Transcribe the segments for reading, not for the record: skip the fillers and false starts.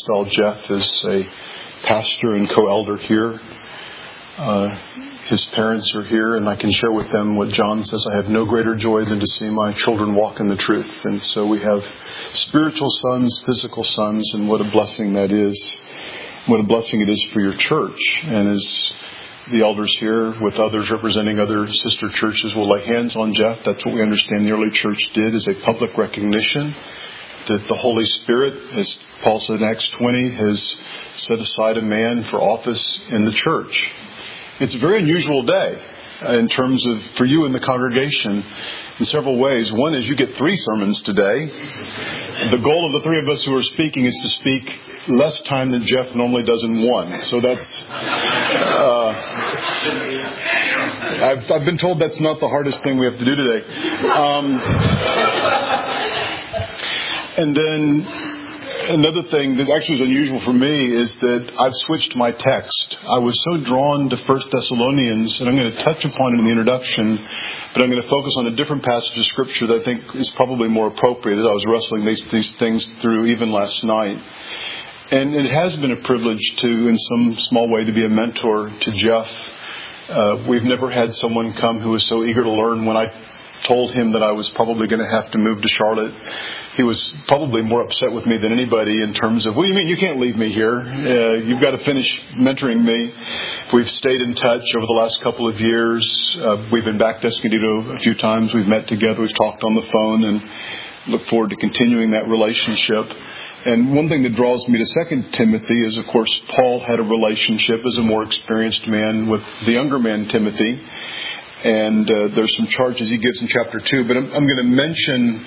install Jeff as a pastor and co-elder here. His parents are here, and I can share with them what John says. I have no greater joy than to see my children walk in the truth. And so we have spiritual sons, physical sons, and what a blessing that is. What a blessing it is for your church. And as the elders here, with others representing other sister churches, will lay hands on Jeff, that's what we understand the early church did, as a public recognition that the Holy Spirit, as Paul said in Acts 20, has set aside a man for office in the church. It's a very unusual day in terms of, for you in the congregation, in several ways. One is you get 3 sermons today. The goal of the 3 of us who are speaking is to speak less time than Jeff normally does in 1. So that's... I've been told that's not the hardest thing we have to do today. And then another thing that actually is unusual for me is that I've switched my text. I was so drawn to 1 Thessalonians, and I'm going to touch upon it in the introduction, but I'm going to focus on a different passage of Scripture that I think is probably more appropriate. I was wrestling these things through even last night. And it has been a privilege to, in some small way, to be a mentor to Jeff. We've never had someone come who was so eager to learn. When I told him that I was probably going to have to move to Charlotte, he was probably more upset with me than anybody in terms of, what do you mean you can't leave me here? You've got to finish mentoring me. We've stayed in touch over the last couple of years. We've been back to Escondido a few times. We've met together. We've talked on the phone and look forward to continuing that relationship. And one thing that draws me to 2 Timothy is, of course, Paul had a relationship as a more experienced man with the younger man, Timothy. And there's some charges he gives in chapter 2. But I'm going to mention,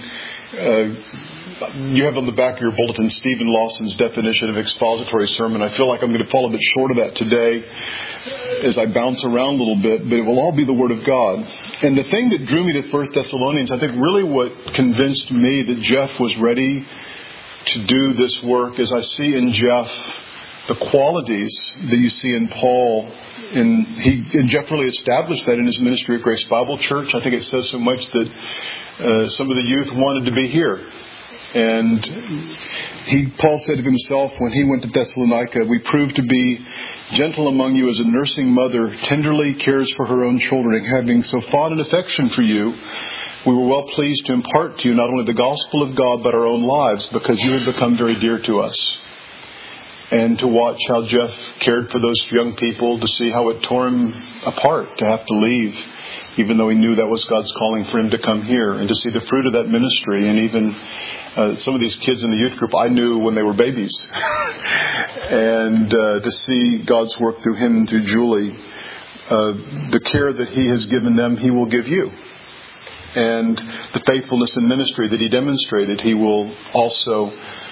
you have on the back of your bulletin Stephen Lawson's definition of expository sermon. I feel like I'm going to fall a bit short of that today as I bounce around a little bit, but it will all be the Word of God. And the thing that drew me to 1 Thessalonians, I think really what convinced me that Jeff was ready to do this work, is I see in Jeff the qualities that you see in Paul. And Jeff really established that in his ministry at Grace Bible Church. I think it says so much that some of the youth wanted to be here. And Paul said of himself when he went to Thessalonica, "We proved to be gentle among you as a nursing mother tenderly cares for her own children, and having so fond an affection for you, we were well pleased to impart to you not only the gospel of God, but our own lives, because you had become very dear to us." And to watch how Jeff cared for those young people, to see how it tore him apart to have to leave, even though he knew that was God's calling for him to come here, and to see the fruit of that ministry. And even some of these kids in the youth group I knew when they were babies. And to see God's work through him and through Julie, the care that he has given them, he will give you. And the faithfulness in ministry that he demonstrated, he will also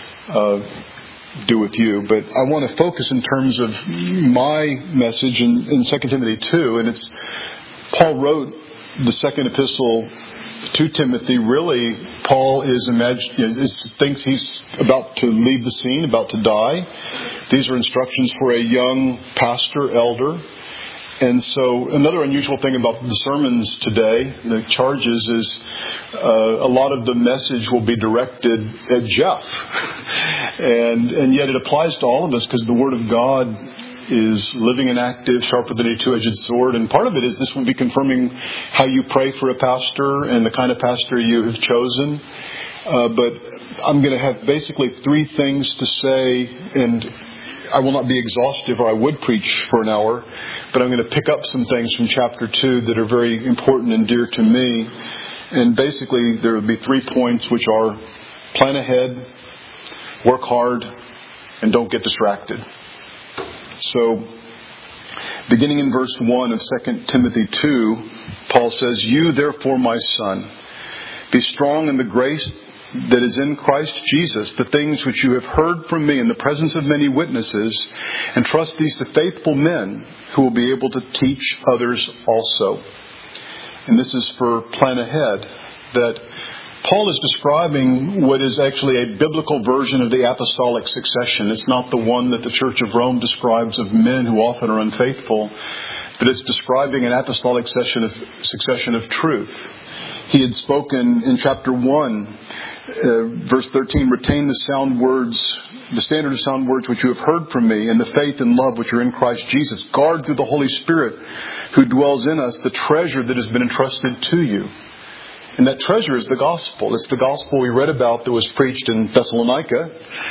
do with you. But I want to focus in terms of my message in 2 Timothy 2. And it's Paul wrote the second epistle to Timothy. Really, Paul thinks he's about to leave the scene, about to die. These are instructions for a young pastor, elder. And so another unusual thing about the sermons today, the charges, is a lot of the message will be directed at Jeff. And yet it applies to all of us, because the Word of God is living and active, sharper than a two-edged sword. And part of it is this will be confirming how you pray for a pastor and the kind of pastor you have chosen. But I'm going to have basically 3 things to say, and I will not be exhaustive, or I would preach for an hour, but I'm going to pick up some things from chapter 2 that are very important and dear to me. And basically there will be 3 points, which are: plan ahead, work hard, and don't get distracted. So beginning in verse 1 of 2 Timothy 2, Paul says, "You therefore, my son, be strong in the grace that is in Christ Jesus, the things which you have heard from me in the presence of many witnesses, and trust these to faithful men who will be able to teach others also." And this is for plan ahead, that Paul is describing what is actually a biblical version of the apostolic succession. It's not the one that the Church of Rome describes of men who often are unfaithful, but it's describing an apostolic succession of truth. he had spoken in chapter 1, verse 13, retain the sound words, the standard of sound words which you have heard from me, and the faith and love which are in Christ Jesus. Guard through the Holy Spirit who dwells in us the treasure that has been entrusted to you. And that treasure is the gospel. It's the gospel we read about that was preached in Thessalonica,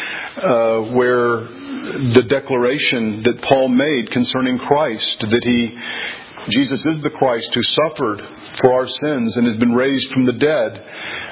where the declaration that Paul made concerning Christ, that Jesus is the Christ who suffered for our sins and has been raised from the dead,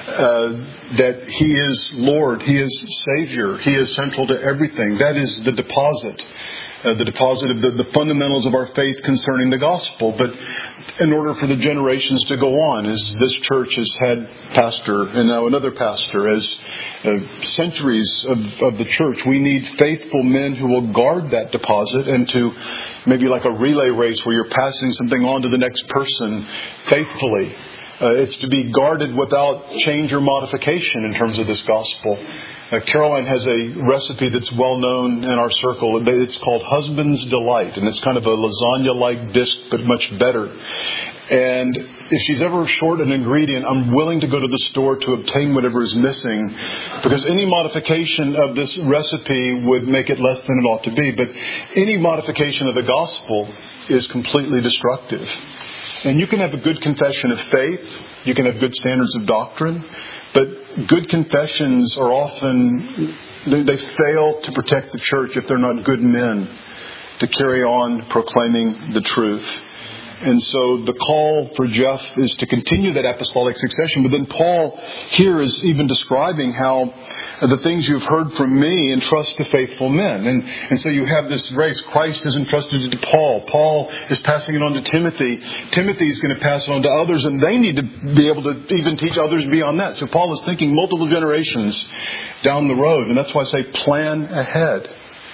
that He is Lord, He is Savior, He is central to everything. That is the deposit of the fundamentals of our faith concerning the gospel. But in order for the generations to go on, as this church has had pastor and now another pastor, as centuries of the church, we need faithful men who will guard that deposit, and to maybe like a relay race where you're passing something on to the next person faithfully. It's to be guarded without change or modification in terms of this gospel. Caroline has a recipe that's well known in our circle. It's called Husband's Delight, and it's kind of a lasagna-like dish, but much better. And if she's ever short an ingredient, I'm willing to go to the store to obtain whatever is missing, because any modification of this recipe would make it less than it ought to be. But any modification of the gospel is completely destructive. And you can have a good confession of faith, you can have good standards of doctrine, but good confessions are often, they fail to protect the church if they're not good men to carry on proclaiming the truth. And so the call for Jeff is to continue that apostolic succession. But then Paul here is even describing how the things you've heard from me entrust to faithful men. And so you have this race. Christ has entrusted it to Paul. Paul is passing it on to Timothy. Timothy is going to pass it on to others, and they need to be able to even teach others beyond that. So Paul is thinking multiple generations down the road. And that's why I say plan ahead.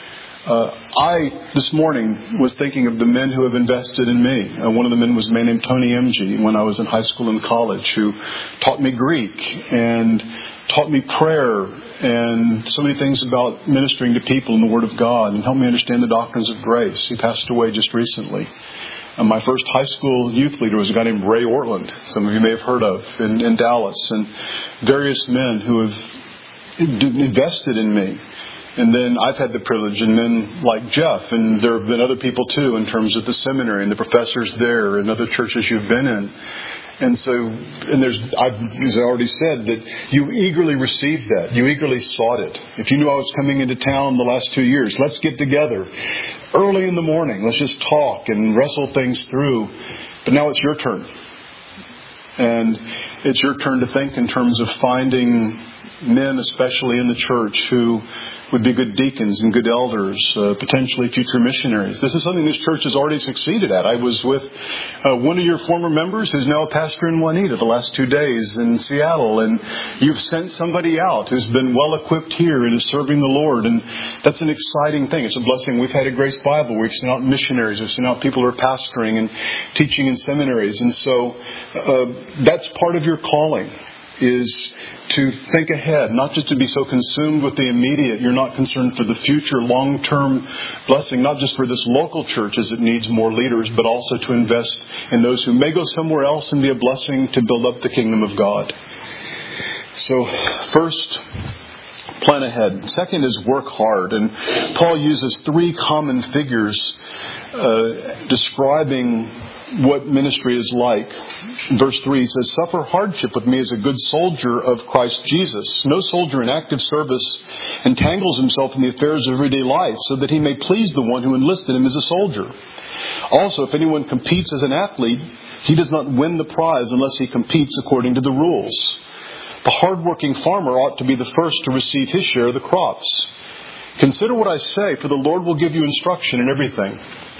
I, this morning, was thinking of the men who have invested in me. One of the men was a man named Tony Emge when I was in high school and college, who taught me Greek and taught me prayer and so many things about ministering to people in the Word of God, and helped me understand the doctrines of grace. He passed away just recently. My first high school youth leader was a guy named Ray Ortland, some of you may have heard of, in Dallas, and various men who have invested in me. And then I've had the privilege, and men like Jeff, and there have been other people too in terms of the seminary and the professors there and other churches you've been in. And so, as I already said, that you eagerly received that. You eagerly sought it. If you knew I was coming into town the last 2 years, let's get together early in the morning. Let's just talk and wrestle things through. But now it's your turn. And it's your turn to think in terms of finding men, especially in the church, who would be good deacons and good elders, potentially future missionaries. This is something this church has already succeeded at. I was with one of your former members who's now a pastor in Juanita the last 2 days in Seattle, and you've sent somebody out who's been well equipped here and is serving the Lord, and that's an exciting thing. It's a blessing. We've had a Grace Bible. We've sent out missionaries. We've sent out people who are pastoring and teaching in seminaries, and so that's part of your calling, is to think ahead, not just to be so consumed with the immediate. You're not concerned for the future long-term blessing, not just for this local church as it needs more leaders, but also to invest in those who may go somewhere else and be a blessing to build up the kingdom of God. So first, plan ahead. Second is work hard. And Paul uses 3 common figures describing what ministry is like. In verse 3 he says, suffer hardship with me as a good soldier of Christ Jesus. No soldier in active service entangles himself in the affairs of everyday life so that he may please the one who enlisted him as a soldier. Also, if anyone competes as an athlete, he does not win the prize unless he competes according to the rules. The hard-working farmer ought to be the first to receive his share of the crops. Consider what I say, for the Lord will give you instruction in everything.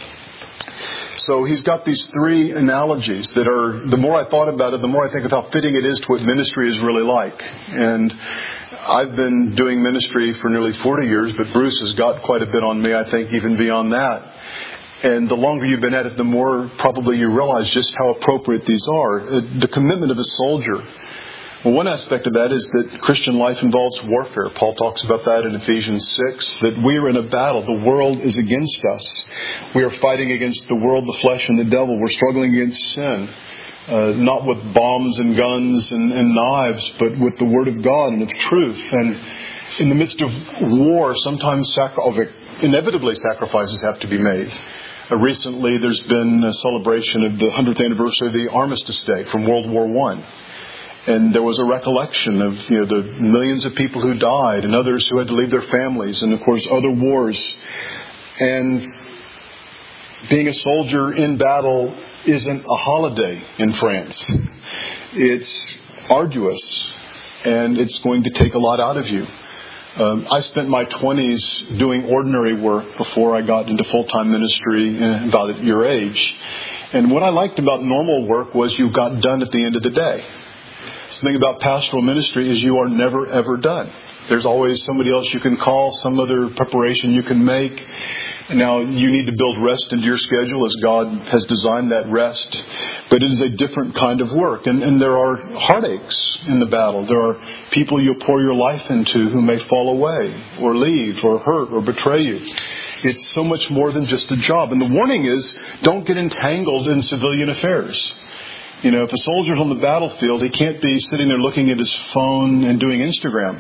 So he's got these 3 analogies that are, the more I thought about it, the more I think of how fitting it is to what ministry is really like. And I've been doing ministry for nearly 40 years, but Bruce has got quite a bit on me, I think, even beyond that. And the longer you've been at it, the more probably you realize just how appropriate these are. The commitment of a soldier. Well, one aspect of that is that Christian life involves warfare. Paul talks about that in Ephesians 6, that we are in a battle. The world is against us. We are fighting against the world, the flesh, and the devil. We're struggling against sin. not with bombs and guns and knives, but with the Word of God and of truth. And in the midst of war, sometimes inevitably sacrifices have to be made. Recently, there's been a celebration of the 100th anniversary of the Armistice Day from World War I. And there was a recollection of the millions of people who died and others who had to leave their families, and of course other wars. And being a soldier in battle isn't a holiday in France. It's arduous, and it's going to take a lot out of you. I spent my 20s doing ordinary work before I got into full-time ministry about at your age. And what I liked about normal work was you got done at the end of the day. The thing about pastoral ministry is you are never, ever done. There's always somebody else you can call, some other preparation you can make. Now, you need to build rest into your schedule as God has designed that rest. But it is a different kind of work. And there are heartaches in the battle. There are people you pour your life into who may fall away or leave or hurt or betray you. It's so much more than just a job. And the warning is, don't get entangled in civilian affairs. If a soldier's on the battlefield, he can't be sitting there looking at his phone and doing Instagram.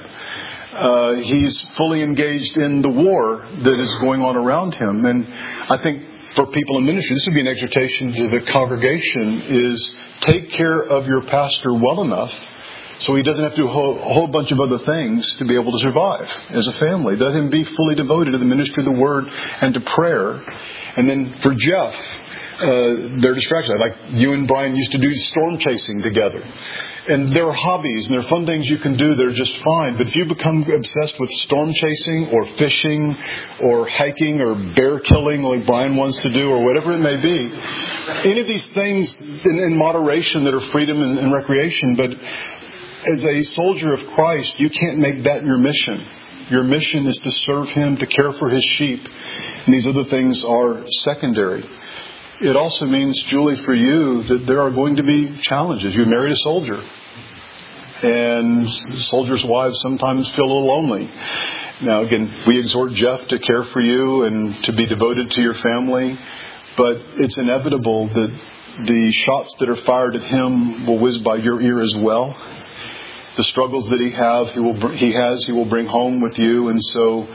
He's fully engaged in the war that is going on around him. And I think for people in ministry, this would be an exhortation to the congregation, is take care of your pastor well enough so he doesn't have to do a whole bunch of other things to be able to survive as a family. Let him be fully devoted to the ministry of the Word and to prayer. And then for Jeff, they're distractions. Like you and Brian used to do storm chasing together. And there are hobbies and there are fun things you can do that are just fine. But if you become obsessed with storm chasing or fishing or hiking or bear killing like Brian wants to do or whatever it may be, any of these things in moderation that are freedom and recreation, but as a soldier of Christ, you can't make that your mission. Your mission is to serve Him, to care for His sheep. And these other things are secondary. It also means, Julie, for you, that there are going to be challenges. You married a soldier. And soldiers' wives sometimes feel a little lonely. Now, again, we exhort Jeff to care for you and to be devoted to your family. But it's inevitable that the shots that are fired at him will whiz by your ear as well. The struggles that he will bring home with you. And so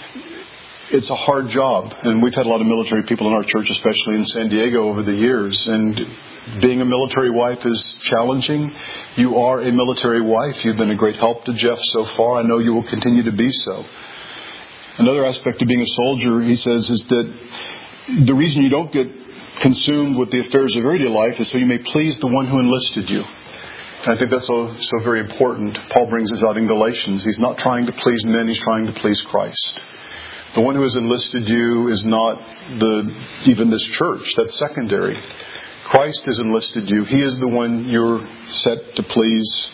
it's a hard job. And we've had a lot of military people in our church, especially in San Diego over the years. And being a military wife is challenging. You are a military wife. You've been a great help to Jeff so far. I know you will continue to be so. Another aspect of being a soldier, he says, is that the reason you don't get consumed with the affairs of everyday life is so you may please the one who enlisted you. And I think that's so very important. Paul brings this out in Galatians. He's not trying to please men. He's trying to please Christ. The one who has enlisted you is not even this church. That's secondary. Christ has enlisted you. He is the one you're set to please.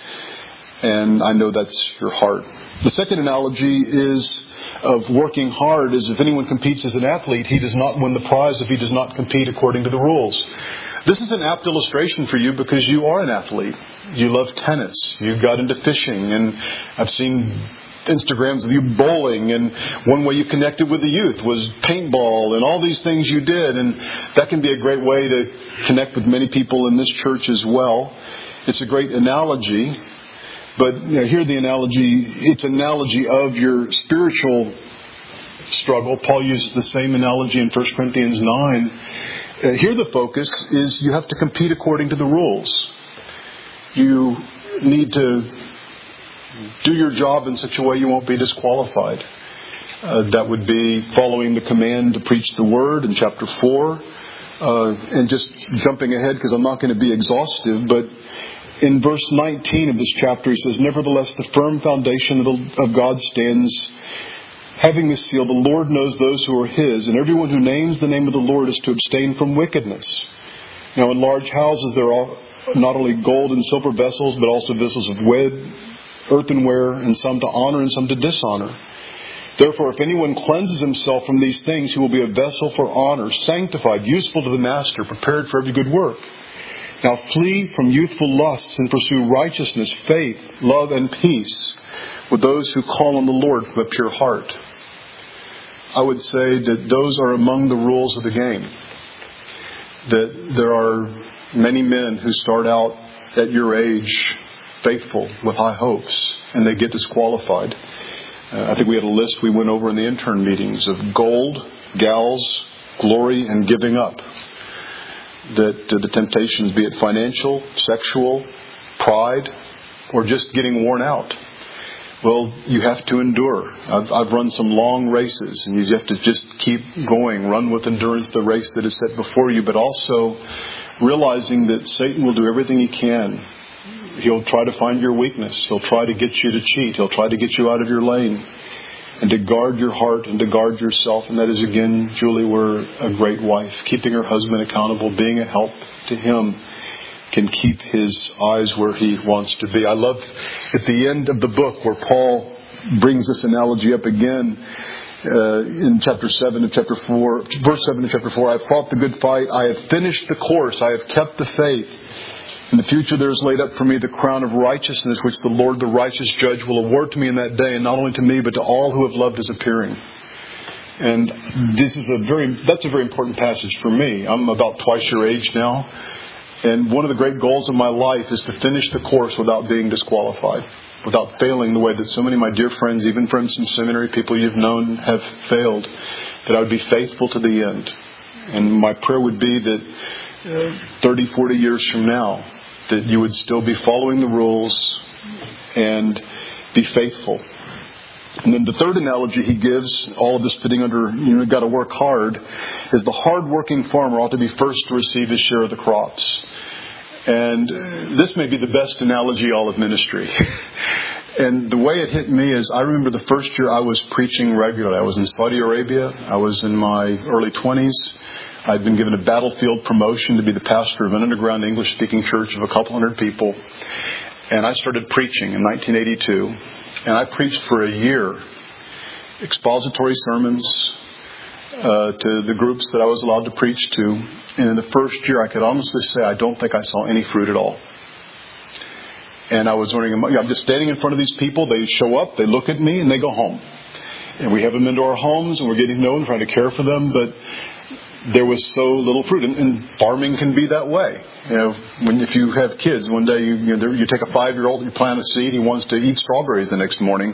And I know that's your heart. The second analogy is of working hard is if anyone competes as an athlete, he does not win the prize if he does not compete according to the rules. This is an apt illustration for you because you are an athlete. You love tennis. You got into fishing. And I've seen Instagrams of you bowling, and one way you connected with the youth was paintball and all these things you did, and that can be a great way to connect with many people in this church as well. It's a great analogy, but here the analogy, it's an analogy of your spiritual struggle. Paul uses the same analogy in 1 Corinthians 9. Here the focus is you have to compete according to the rules. You need to do your job in such a way you won't be disqualified. That would be following the command to preach the Word in chapter 4. And just jumping ahead because I'm not going to be exhaustive, but in verse 19 of this chapter he says, "Nevertheless, the firm foundation of God stands, having this seal, the Lord knows those who are His, and everyone who names the name of the Lord is to abstain from wickedness. Now in large houses there are not only gold and silver vessels, but also vessels of wood, earthenware, and some to honor and some to dishonor. Therefore, if anyone cleanses himself from these things, he will be a vessel for honor, sanctified, useful to the master, prepared for every good work. Now flee from youthful lusts and pursue righteousness, faith, love, and peace with those who call on the Lord from a pure heart." I would say that those are among the rules of the game. That there are many men who start out at your age faithful with high hopes, and they get disqualified. I think we had a list we went over in the intern meetings of gold, gals, glory, and giving up. That the temptations, be it financial, sexual, pride, or just getting worn out. Well, you have to endure. I've run some long races, and you have to just keep going. Run with endurance the race that is set before you, but also realizing that Satan will do everything he can. He'll try to find your weakness. He'll try to get you to cheat. He'll try to get you out of your lane. And to guard your heart and to guard yourself. And that is, again, Julie, where a great wife, keeping her husband accountable, being a help to him, can keep his eyes where he wants to be. I love at the end of the book where Paul brings this analogy up again in chapter 7 and chapter 4, verse 7 and chapter 4. I have fought the good fight. I have finished the course. I have kept the faith. In the future there is laid up for me the crown of righteousness, which the Lord, the righteous judge, will award to me in that day, and not only to me, but to all who have loved his appearing. And that's a very important passage for me. I'm about twice your age now. And one of the great goals of my life is to finish the course without being disqualified, without failing the way that so many of my dear friends, even friends from seminary, people you've known, have failed, that I would be faithful to the end. And my prayer would be that 30, 40 years from now, that you would still be following the rules and be faithful. And then the third analogy he gives, all of this fitting under, you've got to work hard, is the hard-working farmer ought to be first to receive his share of the crops. And this may be the best analogy all of ministry. And the way it hit me is, I remember the first year I was preaching regularly. I was in Saudi Arabia. I was in my early 20s. I'd been given a battlefield promotion to be the pastor of an underground English-speaking church of a couple hundred people. And I started preaching in 1982. And I preached for a year, expository sermons to the groups that I was allowed to preach to. And in the first year, I could honestly say I don't think I saw any fruit at all. And I was wondering, I'm just standing in front of these people. They show up, they look at me, and they go home. And we have them into our homes, and we're getting to know them, trying to care for them. But there was so little fruit, and farming can be that way. If you have kids, one day you take a 5-year-old, you plant a seed, he wants to eat strawberries the next morning.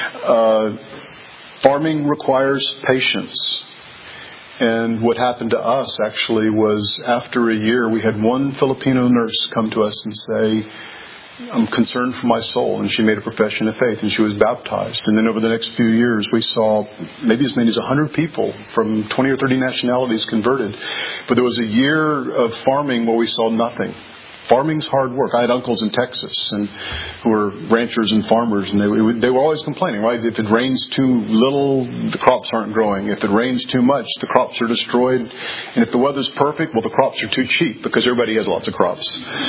Farming requires patience. And what happened to us actually was, after a year, we had one Filipino nurse come to us and say, I'm concerned for my soul. And she made a profession of faith, and she was baptized. And then over the next few years, we saw maybe as many as 100 people from 20 or 30 nationalities converted. But there was a year of farming where we saw nothing. Farming's hard work. I had uncles in Texas who were ranchers and farmers, and they were always complaining, right? If it rains too little, the crops aren't growing. If it rains too much, the crops are destroyed. And if the weather's perfect, well, the crops are too cheap because everybody has lots of crops.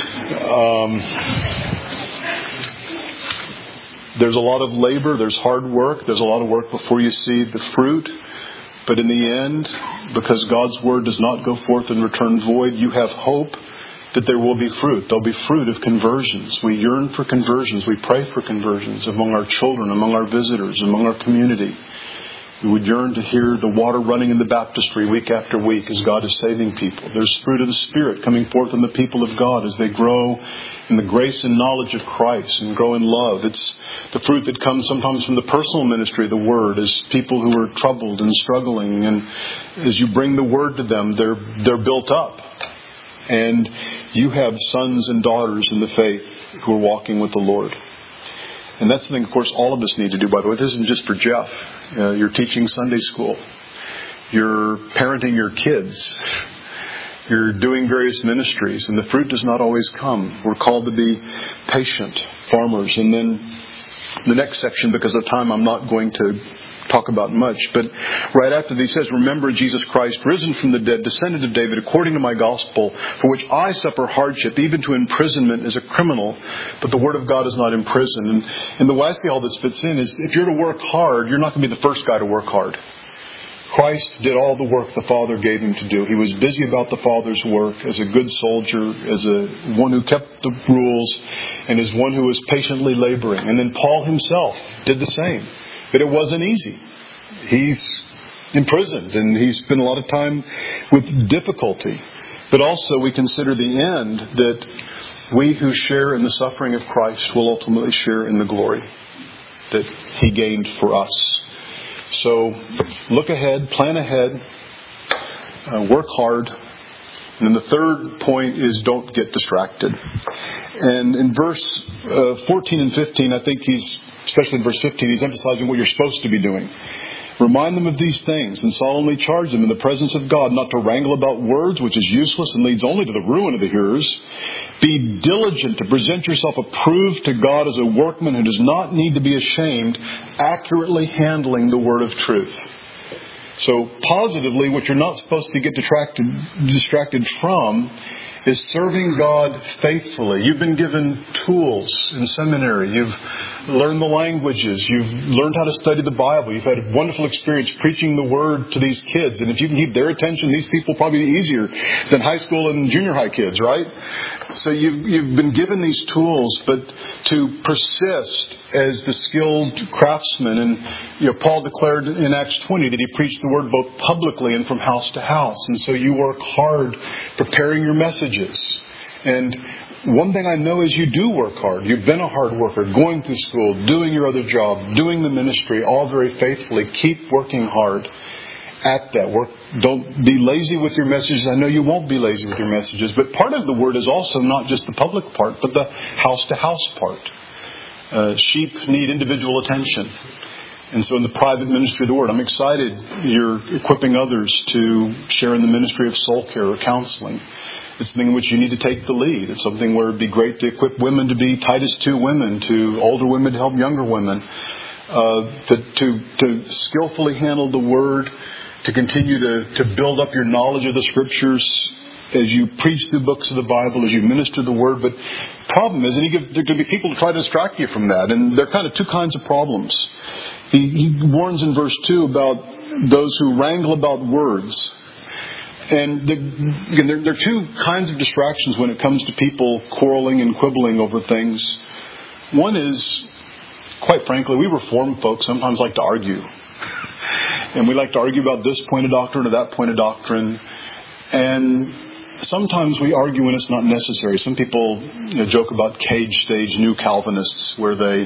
There's a lot of labor, there's hard work, there's a lot of work before you see the fruit. But in the end, because God's word does not go forth and return void, you have hope that there will be fruit. There'll be fruit of conversions. We yearn for conversions. We pray for conversions among our children, among our visitors, among our community. We would yearn to hear the water running in the baptistry week after week as God is saving people. There's fruit of the Spirit coming forth in the people of God as they grow in the grace and knowledge of Christ and grow in love. It's the fruit that comes sometimes from the personal ministry of the Word, as people who are troubled and struggling. And as you bring the Word to them, they're built up. And you have sons and daughters in the faith who are walking with the Lord. And that's the thing, of course, all of us need to do, by the way. This isn't just for Jeff. You're teaching Sunday school. You're parenting your kids. You're doing various ministries. And the fruit does not always come. We're called to be patient farmers. And then the next section, because of time, I'm not going to talk about much. But right after this, he says, remember Jesus Christ, risen from the dead, descended of David, according to my gospel, for which I suffer hardship, even to imprisonment as a criminal. But the word of God is not imprisoned. And the way I see all this fits in is, if you're to work hard, you're not going to be the first guy to work hard. Christ did all the work the Father gave him to do. He was busy about the Father's work as a good soldier, as one who kept the rules, and as one who was patiently laboring. And then Paul himself did the same. But it wasn't easy. He's imprisoned, and he spent a lot of time with difficulty. But also we consider the end, that we who share in the suffering of Christ will ultimately share in the glory that He gained for us. So look ahead, plan ahead, work hard. And then the third point is don't get distracted. And in verse 14 and 15, I think especially in verse 15, he's emphasizing what you're supposed to be doing. Remind them of these things and solemnly charge them in the presence of God not to wrangle about words, which is useless and leads only to the ruin of the hearers. Be diligent to present yourself approved to God as a workman who does not need to be ashamed, accurately handling the word of truth. So positively, what you're not supposed to get distracted from is serving God faithfully. You've been given tools in seminary. You've learned the languages. You've learned how to study the Bible. You've had a wonderful experience preaching the Word to these kids. And if you can keep their attention, these people will probably be easier than high school and junior high kids, right? So you've been given these tools, but to persist as the skilled craftsman. And Paul declared in Acts 20 that he preached the Word both publicly and from house to house. And so you work hard preparing your messages. And one thing I know is you do work hard. You've been a hard worker, going through school, doing your other job, doing the ministry, all very faithfully. Keep working hard at that work. Don't be lazy with your messages. I know you won't be lazy with your messages. But part of the Word is also not just the public part, but the house-to-house part. Sheep need individual attention. And so in the private ministry of the Word, I'm excited you're equipping others to share in the ministry of soul care or counseling. It's something in which you need to take the lead. It's something where it'd be great to equip women to be Titus 2 women, to older women to help younger women, to skillfully handle the Word, to continue to build up your knowledge of the Scriptures as you preach the books of the Bible, as you minister the Word. But the problem is, there can be people to try to distract you from that. And there are kind of two kinds of problems. He warns in verse 2 about those who wrangle about words. And there are two kinds of distractions when it comes to people quarreling and quibbling over things. One is, quite frankly, we Reformed folks sometimes like to argue. And we like to argue about this point of doctrine or that point of doctrine. And sometimes we argue when it's not necessary. Some people joke about cage stage new Calvinists, where they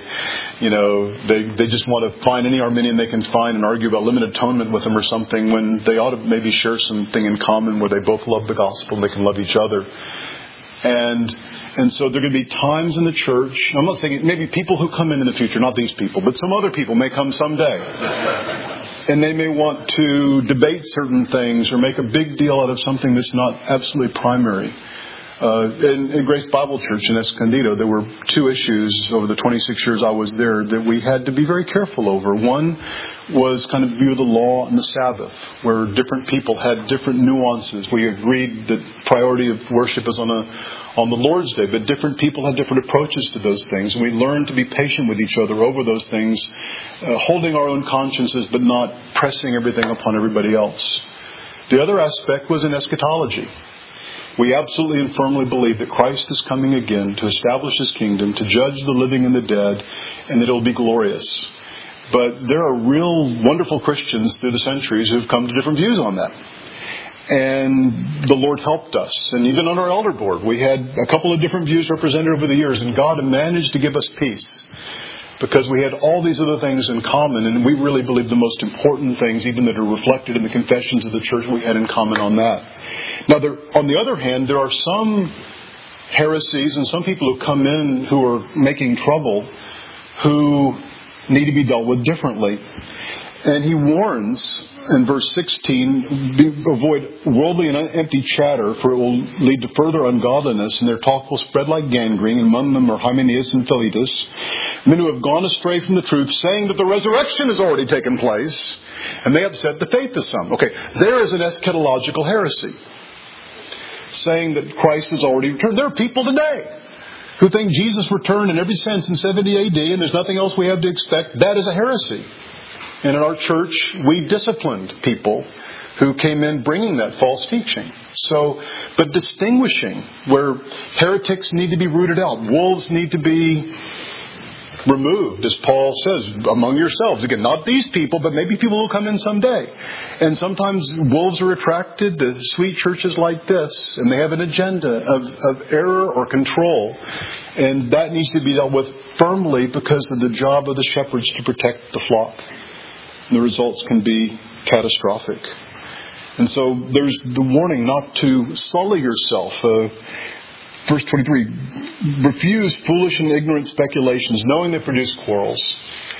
just want to find any Arminian they can find and argue about limited atonement with them or something, when they ought to maybe share something in common where they both love the gospel and they can love each other. And so there are going to be times in the church, I'm not saying maybe people who come in the future, not these people, but some other people may come someday. And they may want to debate certain things or make a big deal out of something that's not absolutely primary. In Grace Bible Church in Escondido, there were two issues over the 26 years I was there that we had to be very careful over. One was kind of view of the law and the Sabbath, where different people had different nuances. We agreed that priority of worship is on the Lord's Day, but different people had different approaches to those things. And we learned to be patient with each other over those things, holding our own consciences, but not pressing everything upon everybody else. The other aspect was in eschatology. We absolutely and firmly believe that Christ is coming again to establish His kingdom, to judge the living and the dead, and that it will be glorious. But there are real wonderful Christians through the centuries who have come to different views on that. And the Lord helped us. And even on our elder board, we had a couple of different views represented over the years, and God managed to give us peace, because we had all these other things in common, and we really believe the most important things, even that are reflected in the confessions of the church, we had in common on that. Now, on the other hand, there are some heresies and some people who come in who are making trouble, who need to be dealt with differently. And he warns in verse 16, avoid worldly and empty chatter, for it will lead to further ungodliness, and their talk will spread like gangrene. Among them are Hymenaeus and Philetus, men who have gone astray from the truth, saying that the resurrection has already taken place, and they upset the faith of some. Okay, there is an eschatological heresy, saying that Christ has already returned. There are people today who think Jesus returned in every sense in 70 AD, and there's nothing else we have to expect. That is a heresy. And in our church, we disciplined people who came in bringing that false teaching. But distinguishing where heretics need to be rooted out, wolves need to be removed, as Paul says, among yourselves. Again, not these people, but maybe people who will come in someday. And sometimes wolves are attracted to sweet churches like this, and they have an agenda of error or control. And that needs to be dealt with firmly because of the job of the shepherds to protect the flock. And the results can be catastrophic. And so there's the warning not to sully yourself. Verse 23, refuse foolish and ignorant speculations, knowing they produce quarrels.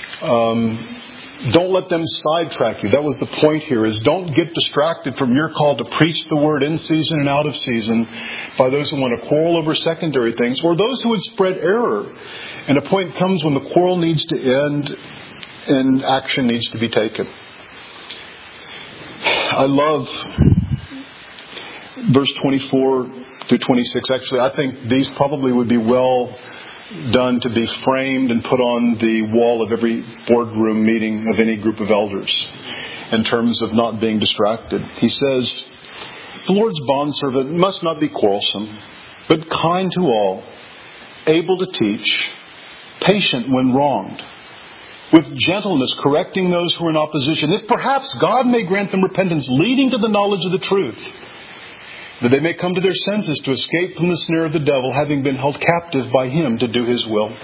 Don't let them sidetrack you. That was the point here, is don't get distracted from your call to preach the word in season and out of season by those who want to quarrel over secondary things, or those who would spread error. And a point comes when the quarrel needs to end and action needs to be taken. I love verse 24 through 26. Actually, I think these probably would be well done to be framed and put on the wall of every boardroom meeting of any group of elders in terms of not being distracted. He says, the Lord's bondservant must not be quarrelsome, but kind to all, able to teach, patient when wronged, with gentleness correcting those who are in opposition, if perhaps God may grant them repentance leading to the knowledge of the truth, that they may come to their senses to escape from the snare of the devil, having been held captive by him to do his will.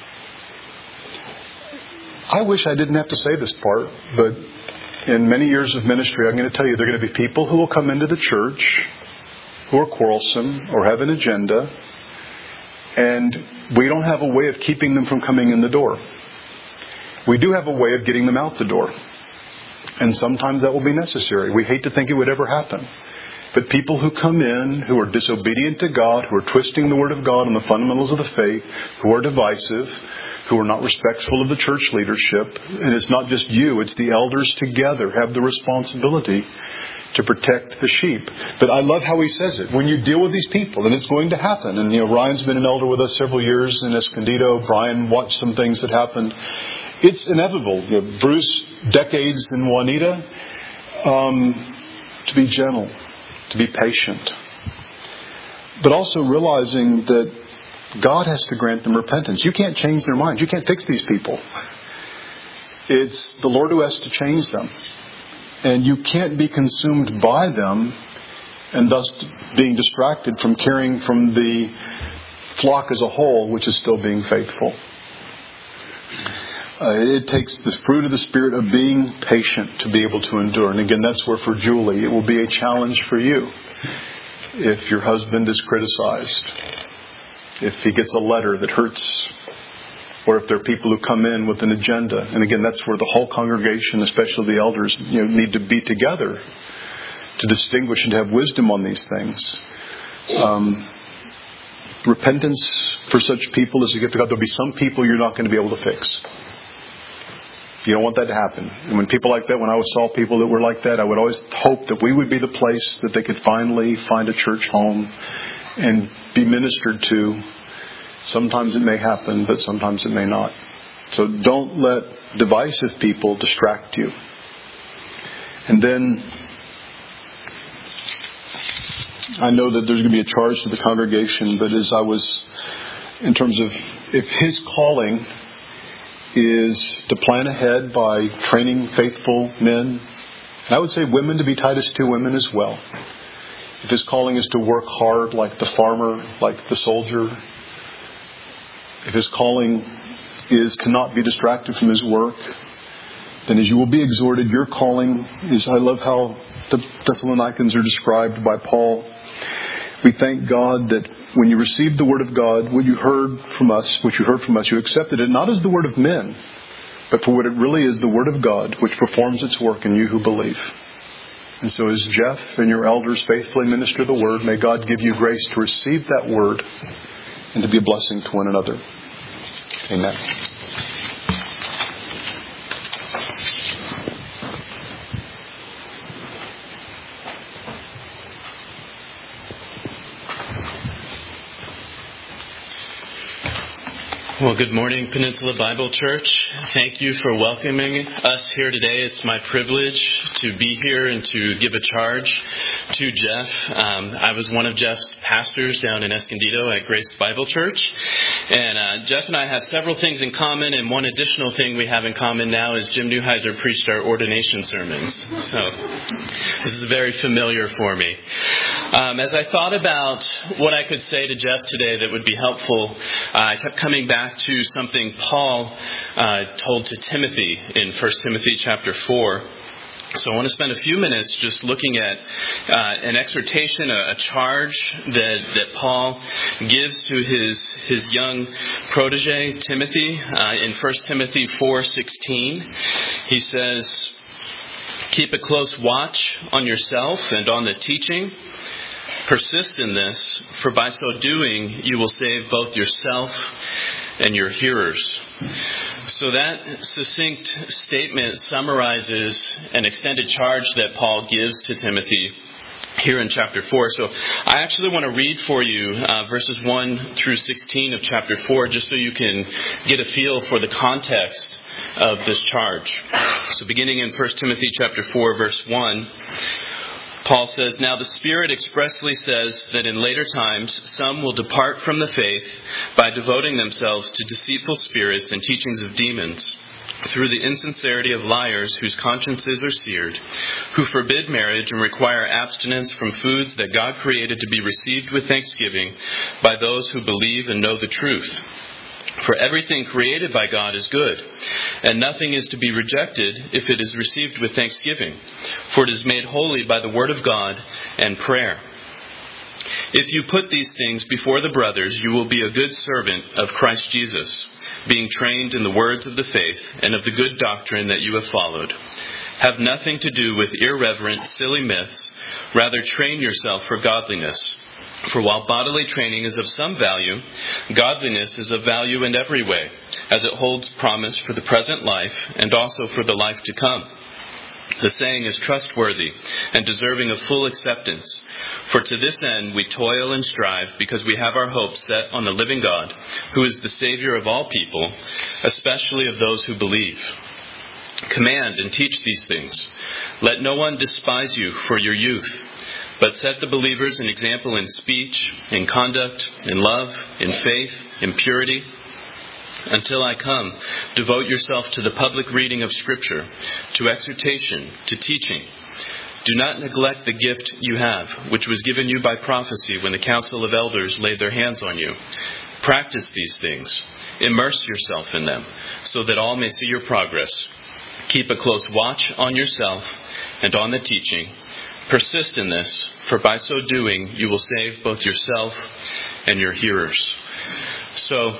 I wish I didn't have to say this part, but in many years of ministry, I'm going to tell you there are going to be people who will come into the church who are quarrelsome or have an agenda, and we don't have a way of keeping them from coming in the door. We do have a way of getting them out the door. And sometimes that will be necessary. We hate to think it would ever happen. But people who come in, who are disobedient to God, who are twisting the Word of God and the fundamentals of the faith, who are divisive, who are not respectful of the church leadership, and it's not just you, it's the elders together have the responsibility to protect the sheep. But I love how he says it. When you deal with these people, and it's going to happen. And Ryan's been an elder with us several years in Escondido. Brian watched some things that happened. It's inevitable. Bruce, decades in Juanita, to be gentle, to be patient. But also realizing that God has to grant them repentance. You can't change their minds. You can't fix these people. It's the Lord who has to change them. And you can't be consumed by them and thus being distracted from caring from the flock as a whole, which is still being faithful. It takes the fruit of the Spirit of being patient to be able to endure. And again, that's where for Julie, it will be a challenge for you. If your husband is criticized, if he gets a letter that hurts, or if there are people who come in with an agenda. And again, that's where the whole congregation, especially the elders, need to be together to distinguish and to have wisdom on these things. Repentance for such people is a gift of God. There'll be some people you're not going to be able to fix. You don't want that to happen. And when people like that, when I saw people that were like that, I would always hope that we would be the place that they could finally find a church home and be ministered to. Sometimes it may happen, but sometimes it may not. So don't let divisive people distract you. And then I know that there's going to be a charge to the congregation, but as I was, in terms of if his calling is to plan ahead by training faithful men, and I would say women to be Titus 2 women as well. If his calling is to work hard like the farmer, like the soldier, if his calling is to not be distracted from his work, then as you will be exhorted, your calling is, I love how the Thessalonians are described by Paul. We thank God that when you received the Word of God, what you heard from us, you accepted it not as the word of men, but for what it really is, the Word of God, which performs its work in you who believe. And so as Jeff and your elders faithfully minister the Word, may God give you grace to receive that Word and to be a blessing to one another. Amen. Well, good morning, Peninsula Bible Church. Thank you for welcoming us here today. It's my privilege to be here and to give a charge to Jeff. I was one of Jeff's pastors down in Escondido at Grace Bible Church. And Jeff and I have several things in common, and one additional thing we have in common now is Jim Neuheiser preached our ordination sermons. So this is very familiar for me. As I thought about what I could say to Jeff today that would be helpful, I kept coming back to something Paul told to Timothy in 1 Timothy chapter 4. So I want to spend a few minutes just looking at an exhortation, a charge that Paul gives to his young protege, Timothy. In 1 Timothy 4:16, he says, "Keep a close watch on yourself and on the teaching. Persist in this, for by so doing you will save both yourself and your hearers." So that succinct statement summarizes an extended charge that Paul gives to Timothy here in chapter 4. So I actually want to read for you verses 1 through 16 of chapter 4, just so you can get a feel for the context of this charge. So beginning in 1 Timothy chapter 4, verse 1, Paul says, "Now the Spirit expressly says that in later times some will depart from the faith by devoting themselves to deceitful spirits and teachings of demons, through the insincerity of liars whose consciences are seared, who forbid marriage and require abstinence from foods that God created to be received with thanksgiving by those who believe and know the truth. For everything created by God is good, and nothing is to be rejected if it is received with thanksgiving, for it is made holy by the word of God and prayer. If you put these things before the brothers, you will be a good servant of Christ Jesus, being trained in the words of the faith and of the good doctrine that you have followed. Have nothing to do with irreverent, silly myths. Rather, train yourself for godliness. For while bodily training is of some value, godliness is of value in every way, as it holds promise for the present life and also for the life to come. The saying is trustworthy and deserving of full acceptance. For to this end we toil and strive, because we have our hope set on the living God, who is the Savior of all people, especially of those who believe. Command and teach these things. Let no one despise you for your youth, but set the believers an example in speech, in conduct, in love, in faith, in purity. Until I come, devote yourself to the public reading of Scripture, to exhortation, to teaching. Do not neglect the gift you have, which was given you by prophecy when the council of elders laid their hands on you. Practice these things. Immerse yourself in them, so that all may see your progress. Keep a close watch on yourself and on the teaching. Persist in this, for by so doing you will save both yourself and your hearers." So,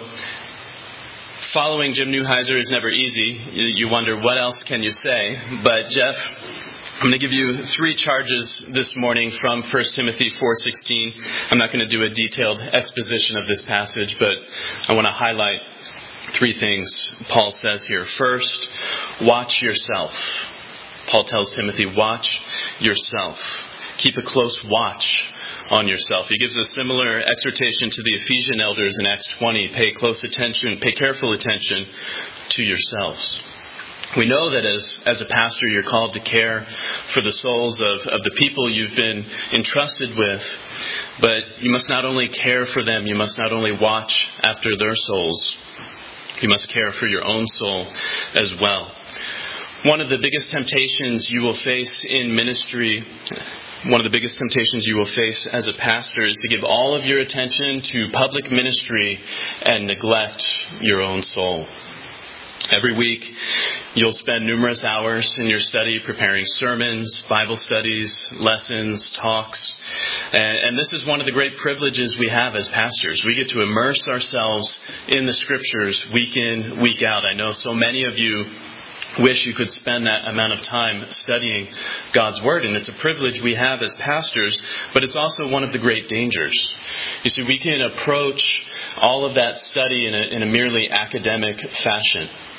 following Jim Neuheiser is never easy. You wonder, what else can you say? But Jeff, I'm going to give you 3 charges this morning from 1 Timothy 4:16. I'm not going to do a detailed exposition of this passage, but I want to highlight 3 things Paul says here. First, watch yourself. Paul tells Timothy, watch yourself. Keep a close watch on yourself. He gives a similar exhortation to the Ephesian elders in Acts 20. Pay careful attention to yourselves. We know that as a pastor, you're called to care for the souls of the people you've been entrusted with. But you must not only care for them, you must not only watch after their souls. You must care for your own soul as well. One of the biggest temptations you will face in ministry, one of the biggest temptations you will face as a pastor, is to give all of your attention to public ministry and neglect your own soul. Every week, you'll spend numerous hours in your study preparing sermons, Bible studies, lessons, talks. And this is one of the great privileges we have as pastors. We get to immerse ourselves in the Scriptures week in, week out. I know so many of you wish you could spend that amount of time studying God's Word, and it's a privilege we have as pastors, but it's also one of the great dangers. You see, we can approach all of that study in a merely academic fashion.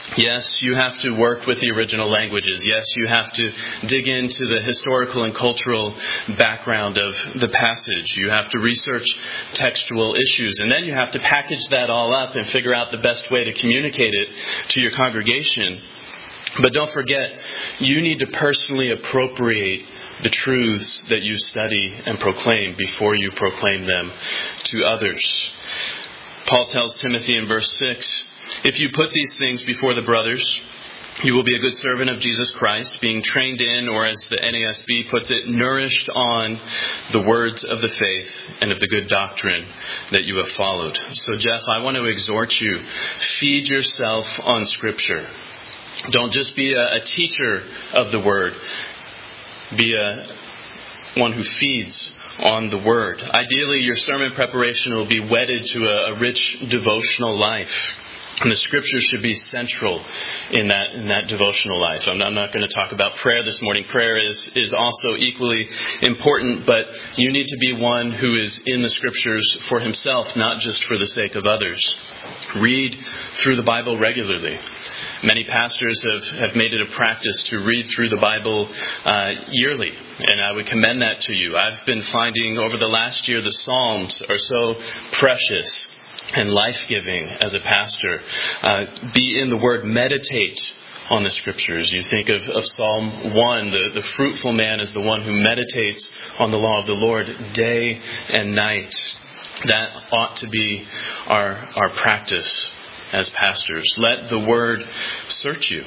Yes, you have to work with the original languages. Yes, you have to dig into the historical and cultural background of the passage. You have to research textual issues. And then you have to package that all up and figure out the best way to communicate it to your congregation. But don't forget, you need to personally appropriate the truths that you study and proclaim before you proclaim them to others. Paul tells Timothy in verse 6, "If you put these things before the brothers, you will be a good servant of Jesus Christ, being trained in," or as the NASB puts it, "nourished on the words of the faith and of the good doctrine that you have followed." So Jeff, I want to exhort you, feed yourself on Scripture. Don't just be a teacher of the Word. Be one who feeds on the Word. Ideally, your sermon preparation will be wedded to a rich devotional life. And the Scriptures should be central in that devotional life. I'm not going to talk about prayer this morning. Prayer is also equally important, but you need to be one who is in the Scriptures for himself, not just for the sake of others. Read through the Bible regularly. Many pastors have made it a practice to read through the Bible yearly, and I would commend that to you. I've been finding over the last year the Psalms are so precious and life-giving as a pastor. Be in the Word. Meditate on the Scriptures. You think of Psalm 1, the fruitful man is the one who meditates on the law of the Lord day and night. That ought to be our practice as pastors. Let the Word search you.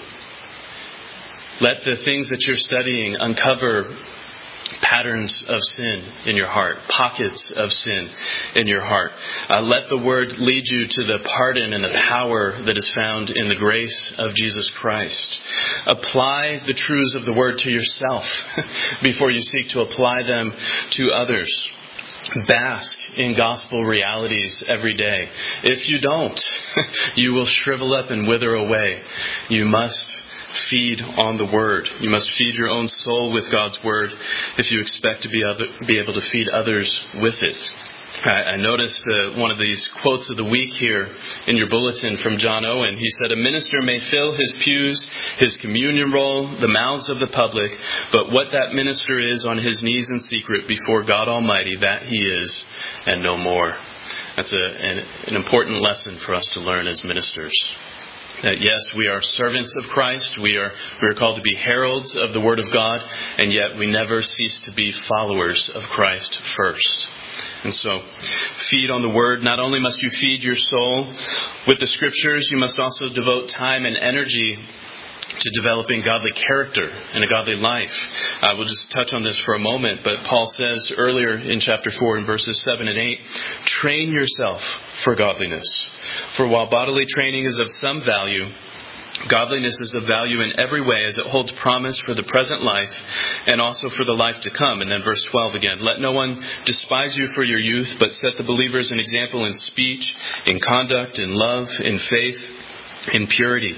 Let the things that you're studying uncover patterns of sin in your heart, pockets of sin in your heart. Let the Word lead you to the pardon and the power that is found in the grace of Jesus Christ. Apply the truths of the Word to yourself before you seek to apply them to others. Bask in gospel realities every day. If you don't, you will shrivel up and wither away. You must feed on the Word. You must feed your own soul with God's Word if you expect to be able to feed others with it. I noticed one of these quotes of the week here in your bulletin from John Owen. He said, "A minister may fill his pews, his communion roll, the mouths of the public, but what that minister is on his knees in secret before God Almighty, that he is, and no more." That's an important lesson for us to learn as ministers. That yes, we are servants of Christ. We are called to be heralds of the Word of God, and yet we never cease to be followers of Christ first. And so, feed on the Word. Not only must you feed your soul with the Scriptures, you must also devote time and energy to developing godly character and a godly life. We'll just touch on this for a moment, but Paul says earlier in chapter 4 in verses 7 and 8, "Train yourself for godliness. For while bodily training is of some value, godliness is of value in every way, as it holds promise for the present life and also for the life to come." And then verse 12 again, "Let no one despise you for your youth, but set the believers an example in speech, in conduct, in love, in faith, in purity."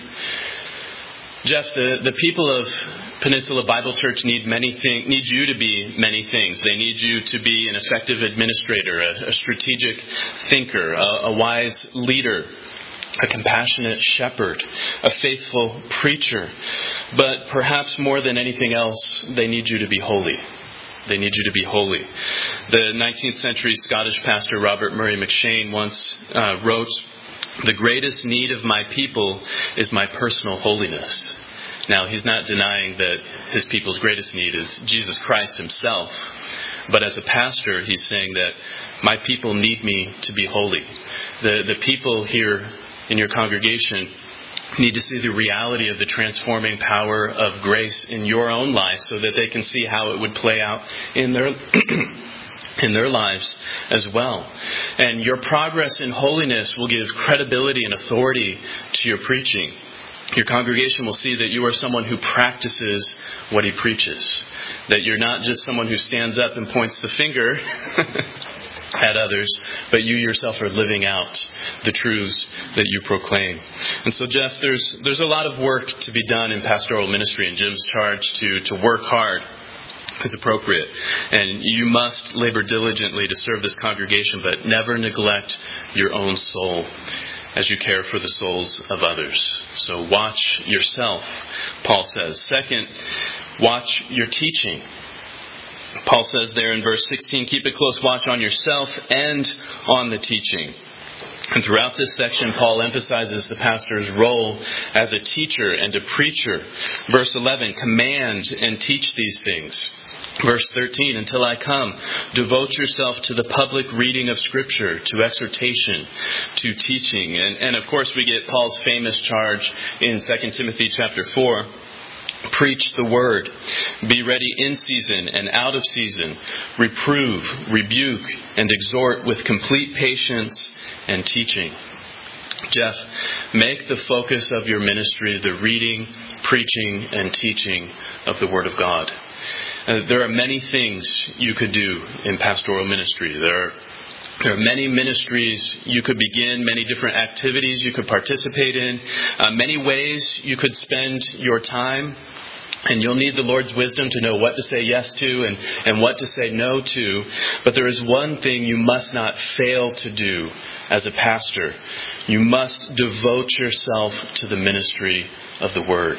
Jeff, the people of Peninsula Bible Church need you to be many things. They need you to be an effective administrator, a strategic thinker, a wise leader, a compassionate shepherd, a faithful preacher. But perhaps more than anything else, they need you to be holy. They need you to be holy. The 19th century Scottish pastor Robert Murray McCheyne once wrote, "The greatest need of my people is my personal holiness." Now, he's not denying that his people's greatest need is Jesus Christ himself. But as a pastor, he's saying that my people need me to be holy. The people here in your congregation need to see the reality of the transforming power of grace in your own life so that they can see how it would play out in their lives as well. And your progress in holiness will give credibility and authority to your preaching. Your congregation will see that you are someone who practices what he preaches. That you're not just someone who stands up and points the finger at others, but you yourself are living out the truths that you proclaim. And so, Jeff, there's a lot of work to be done in pastoral ministry, and Jim's charge to work hard is appropriate. And you must labor diligently to serve this congregation, but never neglect your own soul. as you care for the souls of others. So watch yourself, Paul says. Second, watch your teaching. Paul says there in verse 16, keep a close watch on yourself and on the teaching. And throughout this section, Paul emphasizes the pastor's role as a teacher and a preacher. Verse 11, command and teach these things. Verse 13, until I come, devote yourself to the public reading of Scripture, to exhortation, to teaching. And of course, we get Paul's famous charge in 2 Timothy chapter 4. Preach the word. Be ready in season and out of season. Reprove, rebuke, and exhort with complete patience and teaching. Jeff, make the focus of your ministry the reading, preaching, and teaching of the Word of God. There are many things you could do in pastoral ministry. There are many ministries you could begin, many different activities you could participate in, many ways you could spend your time. And you'll need the Lord's wisdom to know what to say yes to and what to say no to. But there is one thing you must not fail to do as a pastor. You must devote yourself to the ministry of the Word.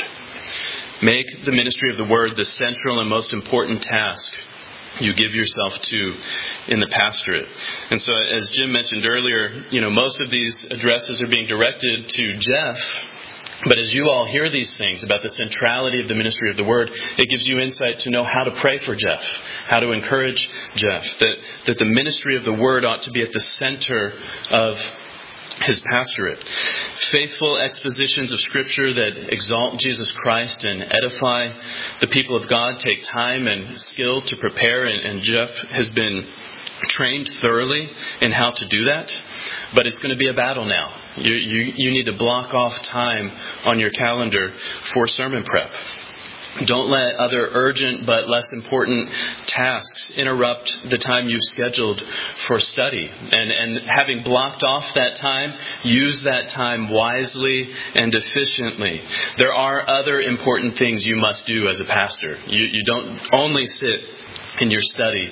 Make the ministry of the Word the central and most important task you give yourself to in the pastorate. And so, as Jim mentioned earlier, most of these addresses are being directed to Jeff. But as you all hear these things about the centrality of the ministry of the Word, it gives you insight to know how to pray for Jeff, how to encourage Jeff, that the ministry of the Word ought to be at the center of his pastorate. Faithful expositions of Scripture that exalt Jesus Christ and edify the people of God take time and skill to prepare, and Jeff has been trained thoroughly in how to do that. But it's going to be a battle now. You need to block off time on your calendar for sermon prep. Don't let other urgent but less important tasks interrupt the time you've scheduled for study. And having blocked off that time, use that time wisely and efficiently. There are other important things you must do as a pastor. You don't only sit in your study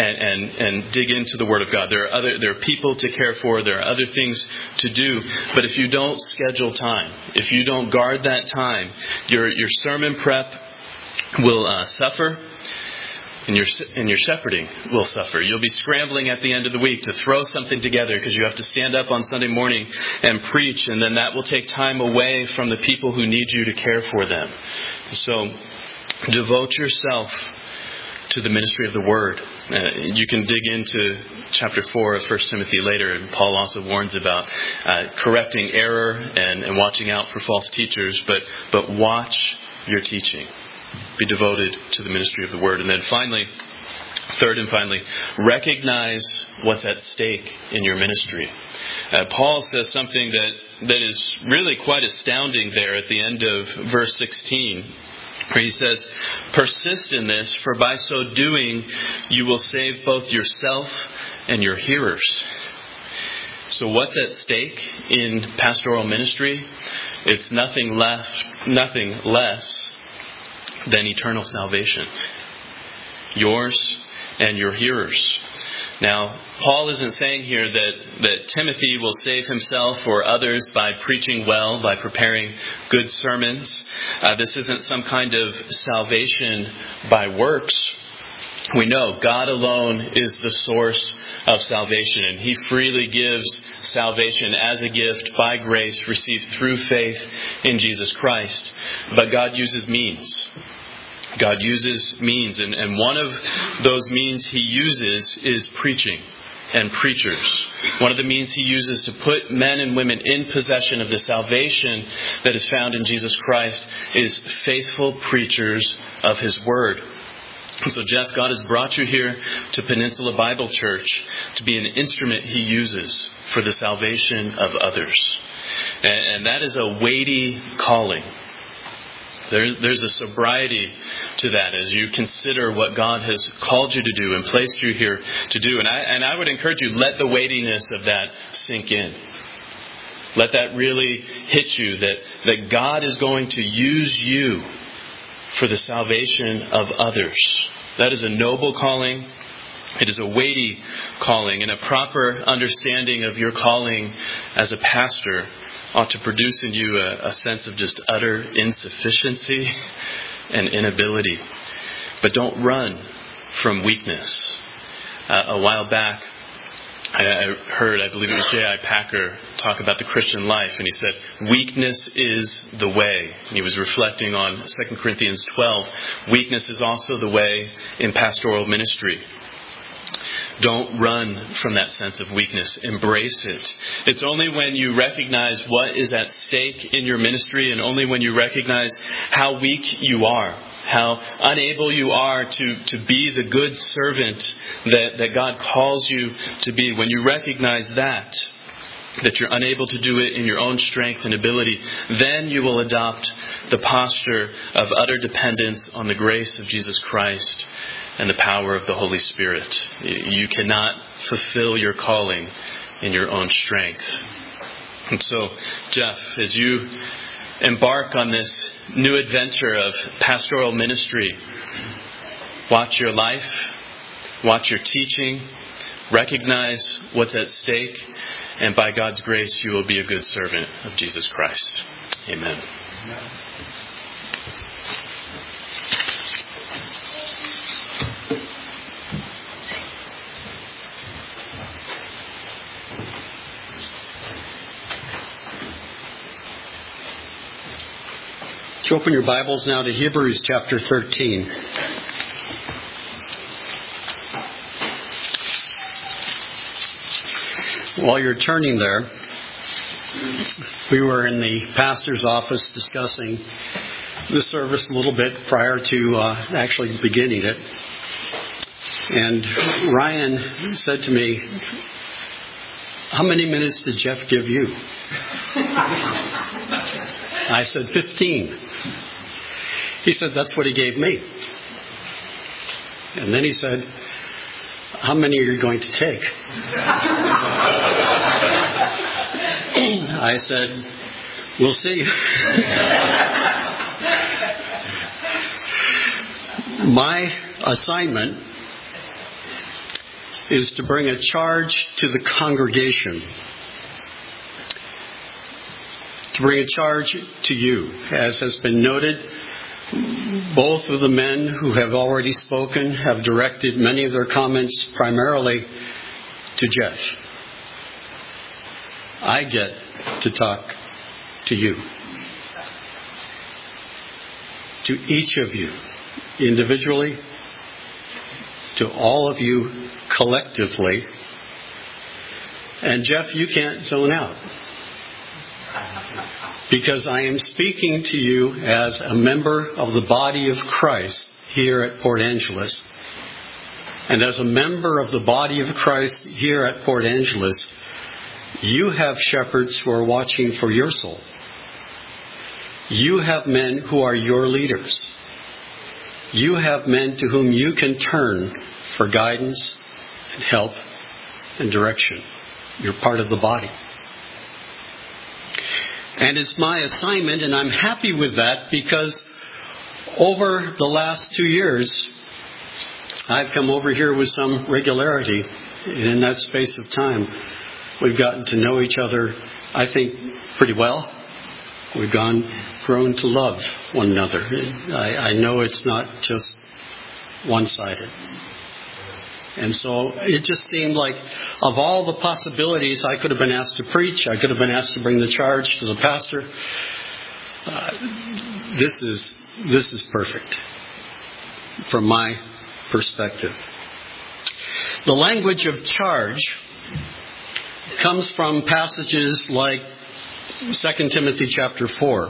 and dig into the Word of God. There are people to care for. There are other things to do. But if you don't schedule time, if you don't guard that time, your sermon prep will suffer, and your shepherding will suffer. You'll be scrambling at the end of the week to throw something together because you have to stand up on Sunday morning and preach, and then that will take time away from the people who need you to care for them. So devote yourself to the ministry of the Word. You can dig into chapter 4 of 1 Timothy later, and Paul also warns about correcting error and watching out for false teachers, but watch your teaching. Be devoted to the ministry of the Word. And then third and finally, recognize what's at stake in your ministry. Paul says something that is really quite astounding there at the end of verse 16. Where he says, persist in this, for by so doing you will save both yourself and your hearers. So what's at stake in pastoral ministry? It's nothing less than eternal salvation. Yours and your hearers. Now, Paul isn't saying here that Timothy will save himself or others by preaching well, by preparing good sermons. This isn't some kind of salvation by works. We know God alone is the source of salvation, and He freely gives salvation as a gift by grace received through faith in Jesus Christ. But God uses means. God uses means, and one of those means He uses is preaching and preachers. One of the means He uses to put men and women in possession of the salvation that is found in Jesus Christ is faithful preachers of His Word. So, Jeff, God has brought you here to Peninsula Bible Church to be an instrument He uses for the salvation of others. And that is a weighty calling. There's a sobriety to that as you consider what God has called you to do and placed you here to do. And I would encourage you, let the weightiness of that sink in. Let that really hit you, that God is going to use you for the salvation of others. That is a noble calling. It is a weighty calling, and a proper understanding of your calling as a pastor ought to produce in you a sense of just utter insufficiency and inability. But don't run from weakness. A while back, I heard, I believe it was J.I. Packer, talk about the Christian life, and he said, weakness is the way. And he was reflecting on 2 Corinthians 12. Weakness is also the way in pastoral ministry. Don't run from that sense of weakness. Embrace it. It's only when you recognize what is at stake in your ministry, and only when you recognize how weak you are, how unable you are to be the good servant that God calls you to be. When you recognize that you're unable to do it in your own strength and ability, then you will adopt the posture of utter dependence on the grace of Jesus Christ and the power of the Holy Spirit. You cannot fulfill your calling in your own strength. And so, Jeff, as you embark on this new adventure of pastoral ministry, watch your life, watch your teaching, recognize what's at stake, and by God's grace, you will be a good servant of Jesus Christ. Amen. So open your Bibles now to Hebrews chapter 13. While you're turning there, we were in the pastor's office discussing the service a little bit prior to actually beginning it. And Ryan said to me, "How many minutes did Jeff give you?" I said, 15. He said, "That's what he gave me." And then he said, "How many are you going to take?" I said, "We'll see." My assignment is to bring a charge to the congregation, to bring a charge to you. As has been noted, both of the men who have already spoken have directed many of their comments primarily to Jeff. I get to talk to you, to each of you individually, to all of you collectively. And Jeff, you can't zone out, because I am speaking to you as a member of the body of Christ here at Port Angeles. And as a member of the body of Christ here at Port Angeles, you have shepherds who are watching for your soul. You have men who are your leaders. You have men to whom you can turn for guidance and help and direction. You're part of the body. And it's my assignment, and I'm happy with that, because over the last 2 years, I've come over here with some regularity. And in that space of time, we've gotten to know each other, I think, pretty well. We've grown to love one another. I know it's not just one-sided. And so it just seemed like, of all the possibilities, I could have been asked to preach. I could have been asked to bring the charge to the pastor. This is perfect from my perspective. The language of charge comes from passages like 2 Timothy chapter 4,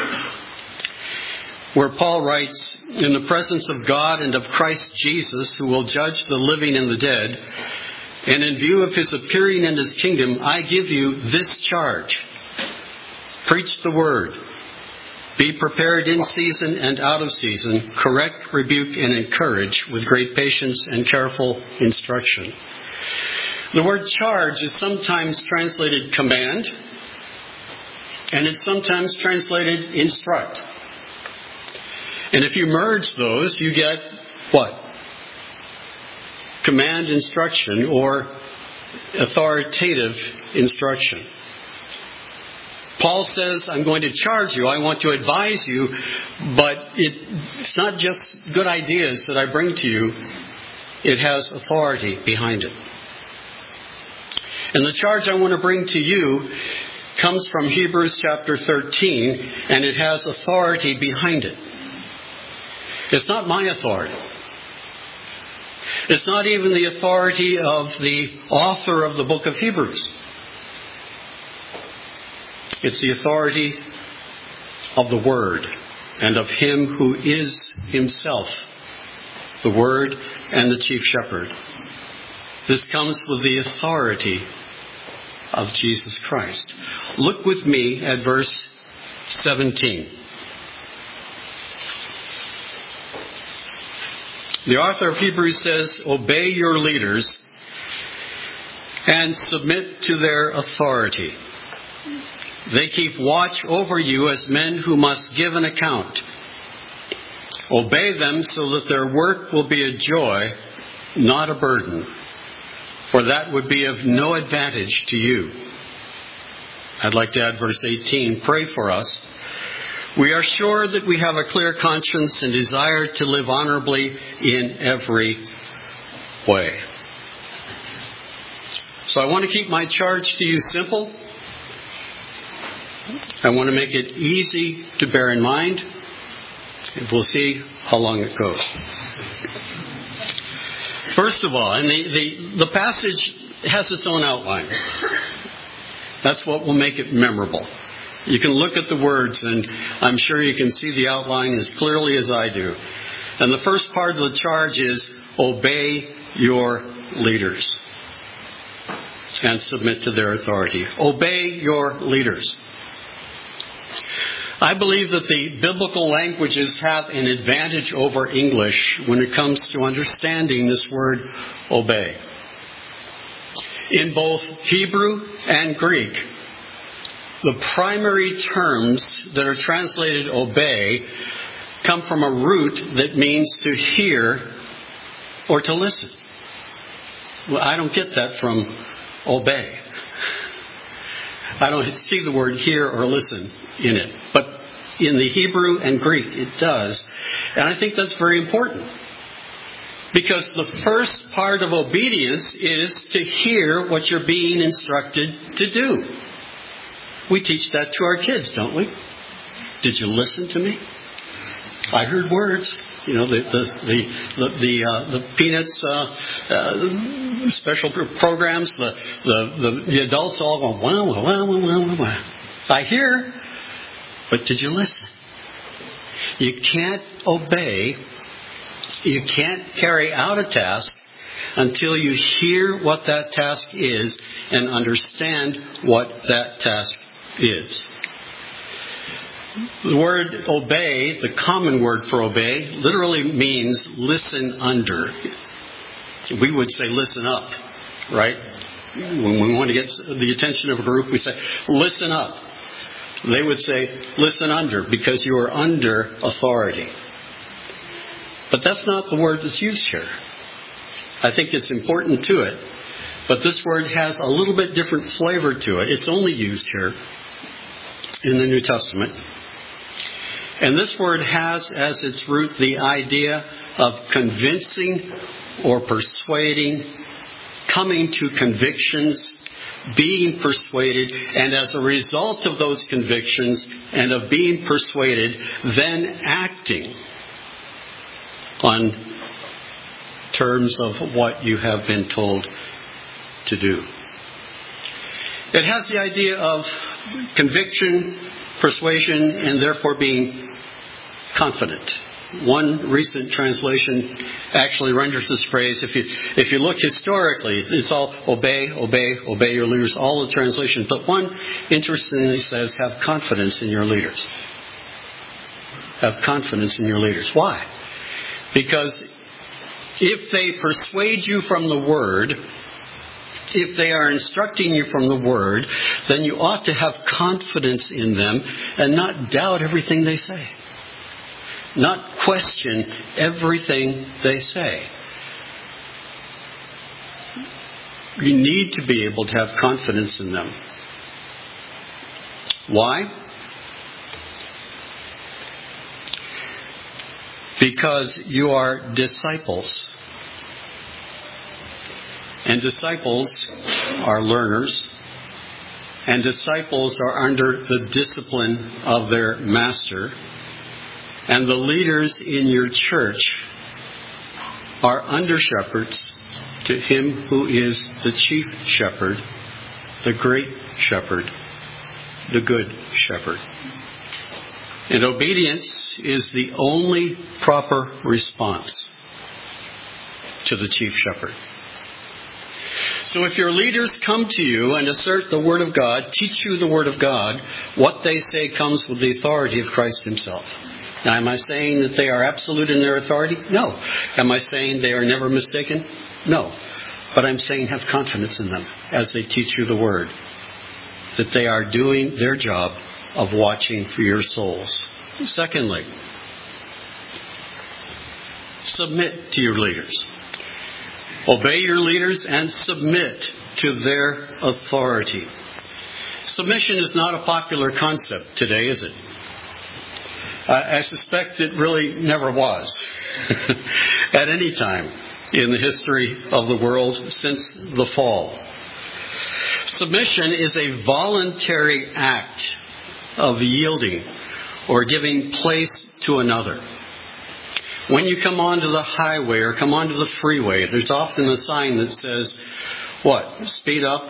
where Paul writes, "In the presence of God and of Christ Jesus, who will judge the living and the dead, and in view of his appearing in his kingdom, I give you this charge. Preach the word. Be prepared in season and out of season. Correct, rebuke, and encourage with great patience and careful instruction." The word charge is sometimes translated command, and it's sometimes translated instruct. And if you merge those, you get what? command instruction or authoritative instruction. Paul says, I'm going to charge you, I want to advise you, but it's not just good ideas that I bring to you. It has authority behind it. And the charge I want to bring to you comes from Hebrews chapter 13, and it has authority behind it. It's not my authority. It's not even the authority of the author of the book of Hebrews. It's the authority of the Word and of Him who is Himself the Word and the chief shepherd. This comes with the authority of Jesus Christ. Look with me at verse 17. The author of Hebrews says, obey your leaders and submit to their authority. They keep watch over you as men who must give an account. Obey them so that their work will be a joy, not a burden, for that would be of no advantage to you. I'd like to add verse 18, pray for us. We are sure that we have a clear conscience and desire to live honorably in every way. So I want to keep my charge to you simple. I want to make it easy to bear in mind. And we'll see how long it goes. First of all, and the passage has its own outline. That's what will make it memorable. You can look at the words, and I'm sure you can see the outline as clearly as I do. And the first part of the charge is, obey your leaders and submit to their authority. Obey your leaders. I believe that the biblical languages have an advantage over English when it comes to understanding this word obey. In both Hebrew and Greek, the primary terms that are translated obey come from a root that means to hear or to listen. Well, I don't get that from obey. I don't see the word hear or listen in it. But in the Hebrew and Greek, it does. And I think that's very important. Because the first part of obedience is to hear what you're being instructed to do. We teach that to our kids, don't we? Did you listen to me? I heard words. You know, the Peanuts special programs. The adults all go wow, wow, wow, wow, wow. I hear, but did you listen? You can't obey. You can't carry out a task until you hear what that task is and understand what that task is. The word obey, the common word for obey, literally means listen under. We would say listen up, right? When we want to get the attention of a group, we say listen up. They would say listen under because you are under authority. But that's not the word that's used here. I think it's important to it, but this word has a little bit different flavor to it. It's only used here in the New Testament. And this word has as its root the idea of convincing or persuading, coming to convictions, being persuaded, and as a result of those convictions and of being persuaded, then acting on terms of what you have been told to do. It has the idea of conviction, persuasion, and therefore being confident. One recent translation actually renders this phrase, if you look historically, it's all obey, obey, obey your leaders, all the translations. But one interestingly says, have confidence in your leaders. Have confidence in your leaders. Why? Because if they persuade you from the Word, if they are instructing you from the Word, then you ought to have confidence in them and not doubt everything they say. Not question everything they say. you need to be able to have confidence in them. Why? Because you are disciples. And disciples are learners. And disciples are under the discipline of their master. And the leaders in your church are under shepherds to him who is the chief shepherd, the great shepherd, the good shepherd. And obedience is the only proper response to the chief shepherd. So if your leaders come to you and assert the Word of God, teach you the Word of God, what they say comes with the authority of Christ himself. Now, am I saying that they are absolute in their authority? No. Am I saying they are never mistaken? No. But I'm saying have confidence in them as they teach you the Word, that they are doing their job of watching for your souls. Secondly, submit to your leaders. Obey your leaders and submit to their authority. Submission is not a popular concept today, is it? I suspect it really never was at any time in the history of the world since the fall. Submission is a voluntary act of yielding or giving place to another. When you come onto the highway or come onto the freeway, there's often a sign that says, what? Speed up,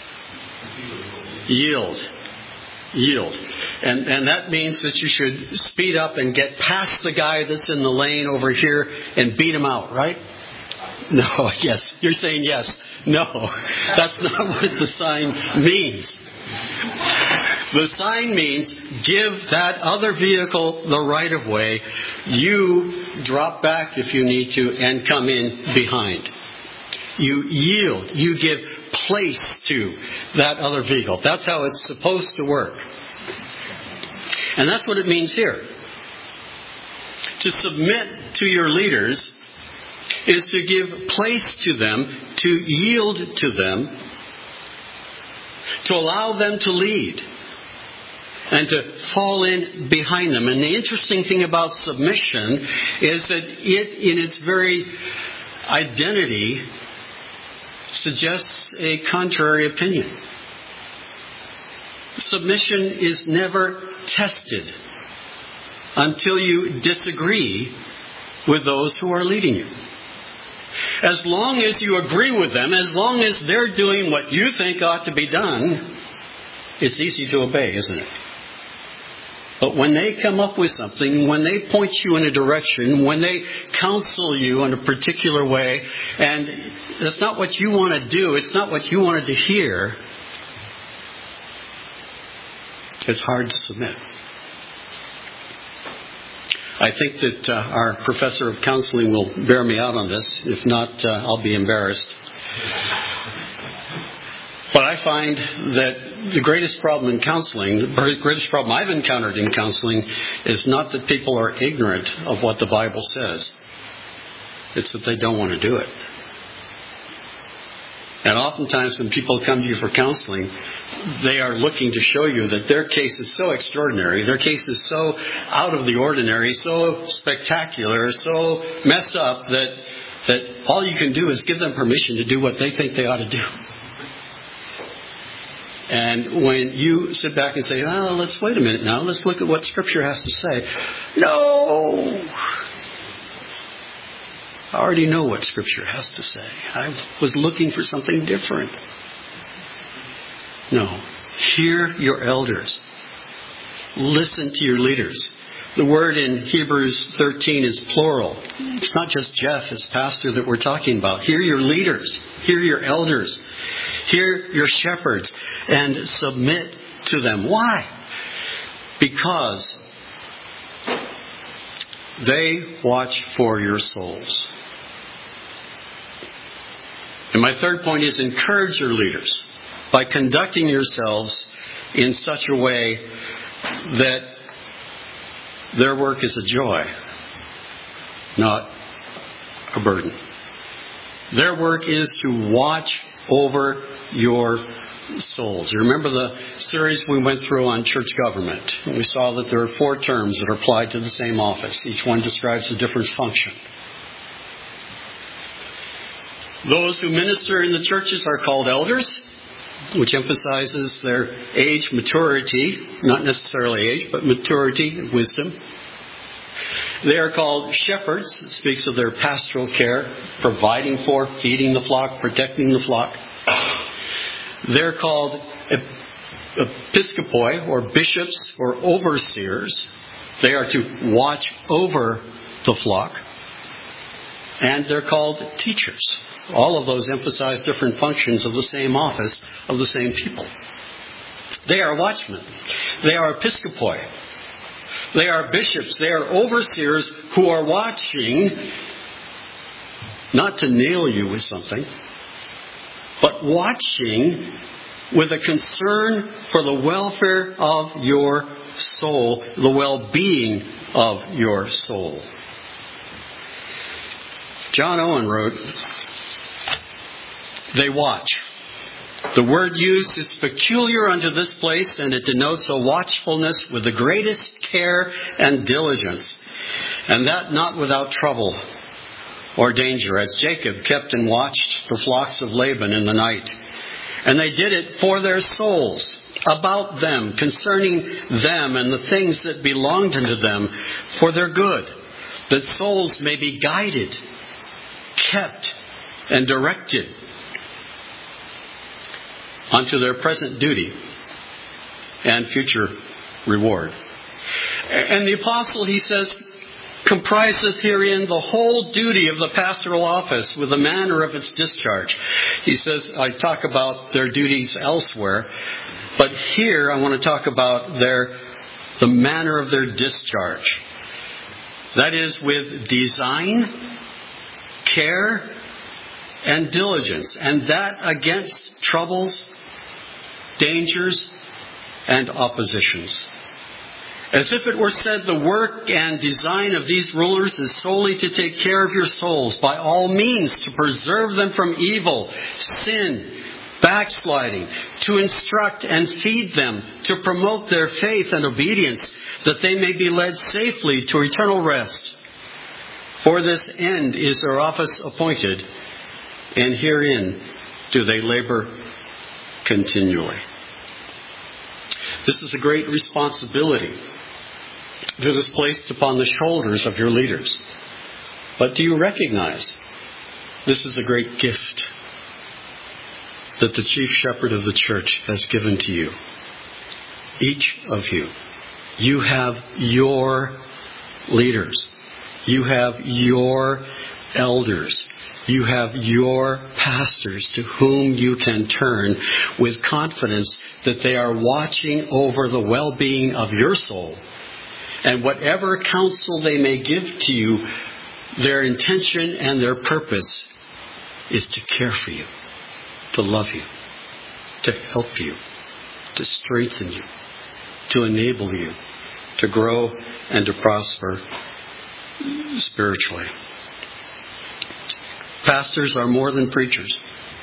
yield. Yield. And that means that you should speed up and get past the guy that's in the lane over here and beat him out, right? No, yes. You're saying yes. No, that's not what the sign means. The sign means give that other vehicle the right of way. You drop back if you need to and come in behind. You yield. You give place to that other vehicle. That's how it's supposed to work. And that's what it means here. To submit to your leaders is to give place to them, to yield to them, to allow them to lead, and to fall in behind them. And the interesting thing about submission is that it, in its very identity, suggests a contrary opinion. Submission is never tested until you disagree with those who are leading you. As long as you agree with them, as long as they're doing what you think ought to be done, it's easy to obey, isn't it? But when they come up with something, when they point you in a direction, when they counsel you in a particular way, and it's not what you want to do, it's not what you wanted to hear, it's hard to submit. I think that our professor of counseling will bear me out on this. If not, I'll be embarrassed. But I find that the greatest problem in counseling, the greatest problem I've encountered in counseling, is not that people are ignorant of what the Bible says. It's that they don't want to do it. And oftentimes when people come to you for counseling, they are looking to show you that their case is so extraordinary, their case is so out of the ordinary, so spectacular, so messed up that all you can do is give them permission to do what they think they ought to do. And when you sit back and say, oh, let's wait a minute now, let's look at what Scripture has to say. No! I already know what Scripture has to say. I was looking for something different. No. Hear your elders. Listen to your leaders. The word in Hebrews 13 is plural. It's not just Jeff as pastor that we're talking about. Hear your leaders. Hear your elders. Hear your shepherds. And submit to them. Why? Because they watch for your souls. And my third point is encourage your leaders by conducting yourselves in such a way that their work is a joy, not a burden. Their work is to watch over your souls. You remember the series we went through on church government? We saw that there are 4 terms that are applied to the same office. Each one describes a different function. Those who minister in the churches are called elders, which emphasizes their age, maturity, not necessarily age, but maturity and wisdom. They are called shepherds. It speaks of their pastoral care, providing for, feeding the flock, protecting the flock. They're called episcopoi, or bishops, or overseers. They are to watch over the flock. And they're called teachers. All of those emphasize different functions of the same office, of the same people. They are watchmen. They are episcopoi. They are bishops. They are overseers who are watching, not to nail you with something, but watching with a concern for the welfare of your soul, the well-being of your soul. John Owen wrote, "They watch. The word used is peculiar unto this place, and it denotes a watchfulness with the greatest care and diligence, and that not without trouble or danger, as Jacob kept and watched the flocks of Laban in the night. And they did it for their souls, about them, concerning them and the things that belonged unto them, for their good, that souls may be guided, kept, and directed unto their present duty and future reward." And the apostle, he says, comprises herein the whole duty of the pastoral office with the manner of its discharge. He says, I talk about their duties elsewhere, but here I want to talk about the manner of their discharge. That is with design, care, and diligence, and that against troubles, dangers, and oppositions. As if it were said, the work and design of these rulers is solely to take care of your souls, by all means to preserve them from evil, sin, backsliding, to instruct and feed them, to promote their faith and obedience, that they may be led safely to eternal rest. For this end is their office appointed, and herein do they labor continually. This is a great responsibility that is placed upon the shoulders of your leaders. But do you recognize this is a great gift that the chief shepherd of the church has given to you? Each of you. You have your leaders. You have your elders. You have your pastors to whom you can turn with confidence that they are watching over the well-being of your soul. And whatever counsel they may give to you, their intention and their purpose is to care for you, to love you, to help you, to strengthen you, to enable you to grow and to prosper spiritually. Pastors are more than preachers.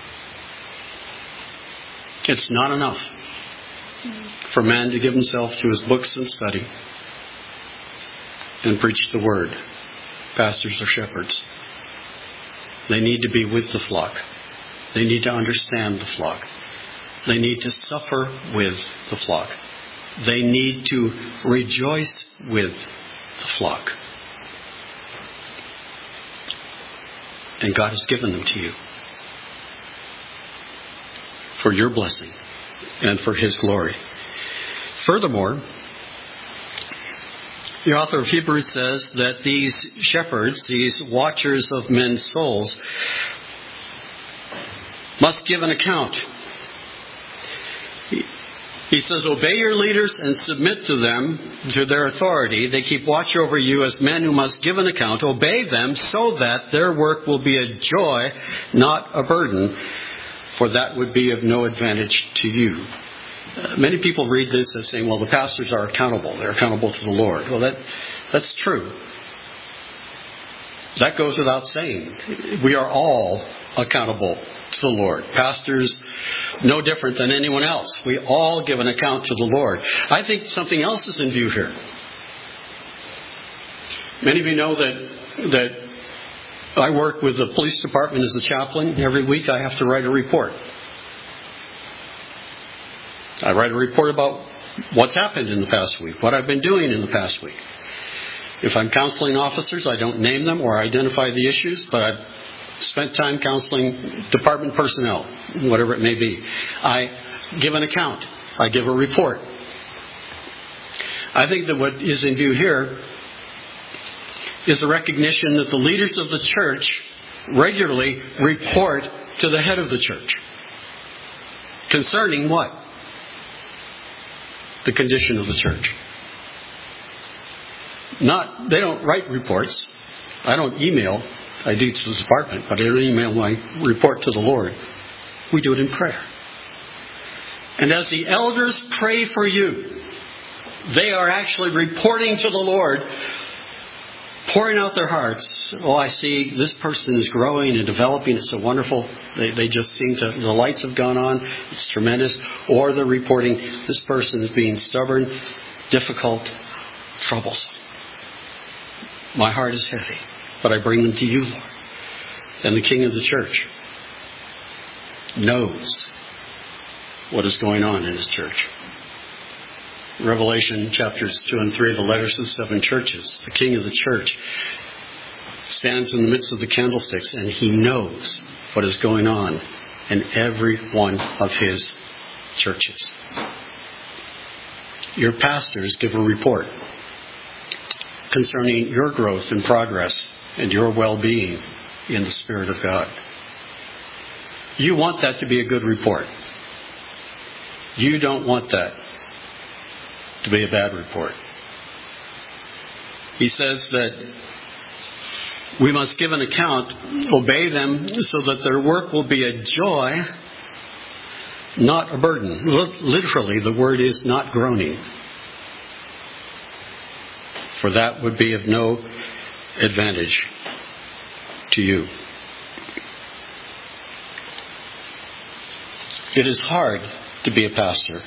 It's not enough for man to give himself to his books and study and preach the word. Pastors are shepherds. They need to be with the flock. They need to understand the flock. They need to suffer with the flock. They need to rejoice with the flock. And God has given them to you for your blessing and for His glory. Furthermore, the author of Hebrews says that these shepherds, these watchers of men's souls, must give an account. He says, obey your leaders and submit to them, to their authority. They keep watch over you as men who must give an account. Obey them so that their work will be a joy, not a burden, for that would be of no advantage to you. Many people read this as saying, well, the pastors are accountable. They're accountable to the Lord. Well, that's true. That goes without saying. We are all accountable to the Lord. Pastors, no different than anyone else. We all give an account to the Lord. I think something else is in view here. Many of you know that I work with the police department as a chaplain. Every week I have to write a report. I write a report about what's happened in the past week, what I've been doing in the past week. If I'm counseling officers, I don't name them or identify the issues, but I've spent time counseling department personnel, whatever it may be. I give an account. I give a report. I think that what is in view here is a recognition that the leaders of the church regularly report to the head of the church. Concerning what? The condition of the church. They don't write reports. I don't email. I do to the department, but I don't email my report to the Lord. We do it in prayer. And as the elders pray for you, they are actually reporting to the Lord, pouring out their hearts. Oh, I see this person is growing and developing. It's so wonderful. They just seem to, the lights have gone on. It's tremendous. Or they're reporting this person is being stubborn, difficult, troublesome. My heart is heavy, but I bring them to you, Lord. And the King of the church knows what is going on in his church. Revelation chapters 2 and 3, the letters to the 7 churches. The King of the church stands in the midst of the candlesticks, and he knows what is going on in every one of his churches. Your pastors give a report concerning your growth and progress and your well-being in the Spirit of God. You want that to be a good report. You don't want that to be a bad report. He says that we must give an account, obey them, so that their work will be a joy, not a burden. Literally, the word is not groaning. For that would be of no advantage to you. It is hard to be a pastor.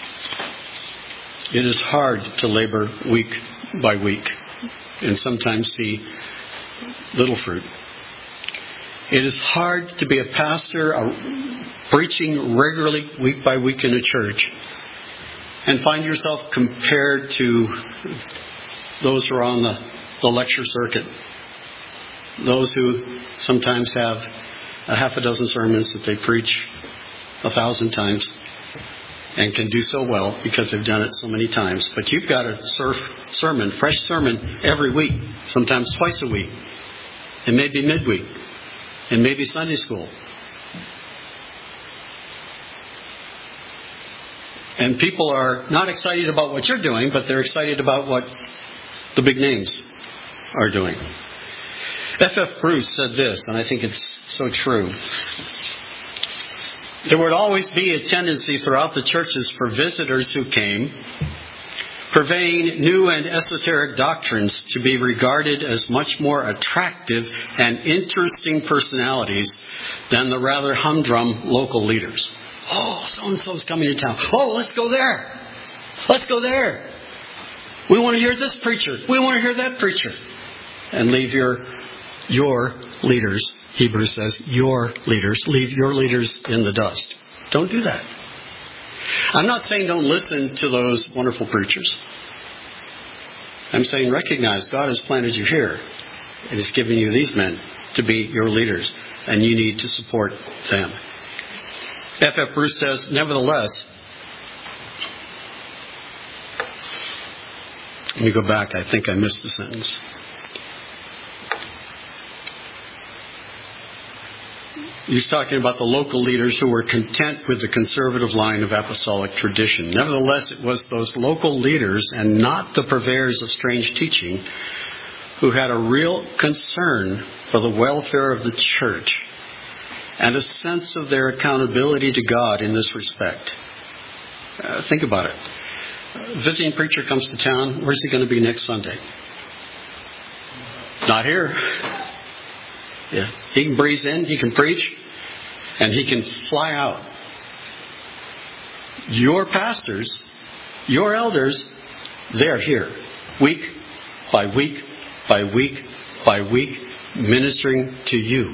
It is hard to labor week by week and sometimes see little fruit. It is hard to be a pastor, preaching regularly week by week in a church, and find yourself compared to those who are on the lecture circuit. Those who sometimes have a half a dozen sermons that they preach 1,000 times and can do so well because they've done it so many times. But you've got a fresh sermon every week, sometimes twice a week, and maybe midweek, and maybe Sunday school. And people are not excited about what you're doing, but they're excited about what the big names are doing. F.F. Bruce said this, and I think it's so true. There would always be a tendency throughout the churches for visitors who came, purveying new and esoteric doctrines, to be regarded as much more attractive and interesting personalities than the rather humdrum local leaders. Oh, so-and-so's coming to town. Oh, let's go there. Let's go there. We want to hear this preacher. We want to hear that preacher. And leave your leaders, Hebrews says, leave your leaders in the dust. Don't do that. I'm not saying don't listen to those wonderful preachers. I'm saying recognize God has planted you here and He's given you these men to be your leaders, and you need to support them. F.F. Bruce says, nevertheless, let me go back. I think I missed the sentence. He's talking about the local leaders who were content with the conservative line of apostolic tradition. Nevertheless, it was those local leaders and not the purveyors of strange teaching who had a real concern for the welfare of the church and a sense of their accountability to God in this respect. Think about it. A visiting preacher comes to town. Where's he going to be next Sunday? Not here. Yeah. He can breeze in, he can preach, and he can fly out. Your pastors, your elders, they're here. Week by week by week by week, ministering to you.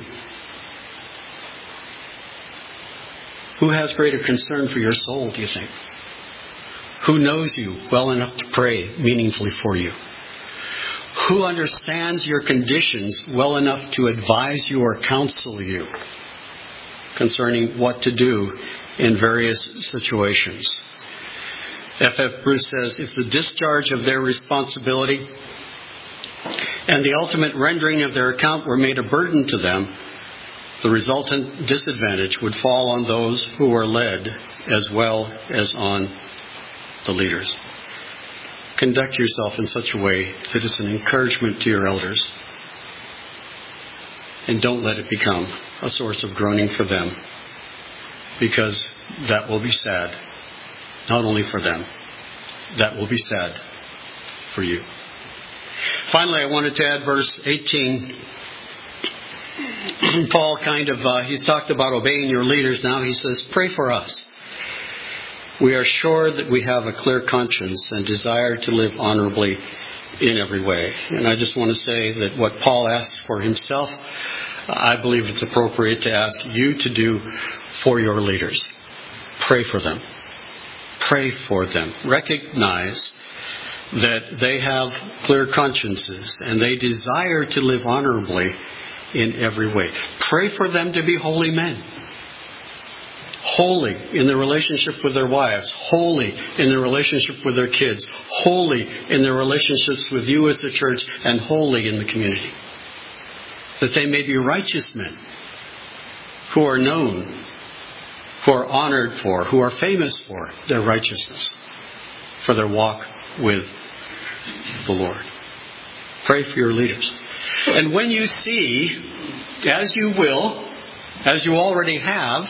Who has greater concern for your soul, do you think? Who knows you well enough to pray meaningfully for you? Who understands your conditions well enough to advise you or counsel you concerning what to do in various situations? F.F. Bruce says, if the discharge of their responsibility and the ultimate rendering of their account were made a burden to them, the resultant disadvantage would fall on those who are led as well as on the leaders. Conduct yourself in such a way that it's an encouragement to your elders. And don't let it become a source of groaning for them, because that will be sad. Not only for them, that will be sad for you. Finally, I wanted to add verse 18. Paul he's talked about obeying your leaders now. He says, pray for us. We are sure that we have a clear conscience and desire to live honorably in every way. And I just want to say that what Paul asks for himself, I believe it's appropriate to ask you to do for your leaders. Pray for them. Pray for them. Recognize that they have clear consciences and they desire to live honorably in every way. Pray for them to be holy men. Holy in their relationship with their wives. Holy in their relationship with their kids. Holy in their relationships with you as the church, and holy in the community. That they may be righteous men who are known, who are honored for, who are famous for their righteousness, for their walk with the Lord. Pray for your leaders. And when you see, as you will, as you already have,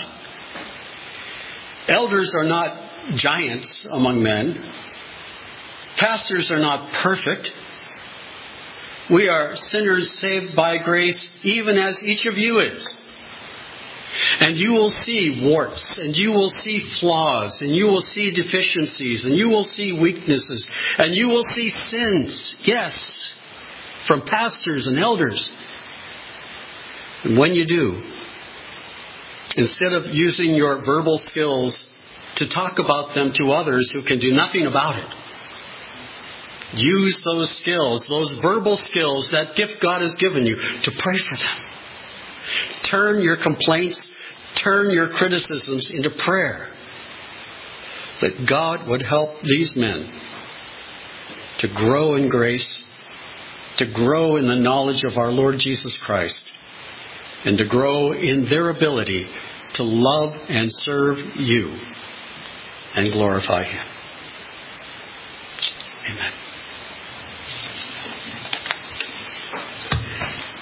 elders are not giants among men. Pastors are not perfect. We are sinners saved by grace, even as each of you is. And you will see warts, and you will see flaws, and you will see deficiencies, and you will see weaknesses, and you will see sins. Yes, from pastors and elders. And when you do, instead of using your verbal skills to talk about them to others who can do nothing about it, use those skills, those verbal skills, that gift God has given you, to pray for them. Turn your complaints, turn your criticisms into prayer. That God would help these men to grow in grace, to grow in the knowledge of our Lord Jesus Christ, and to grow in their ability to love and serve you and glorify Him. Amen.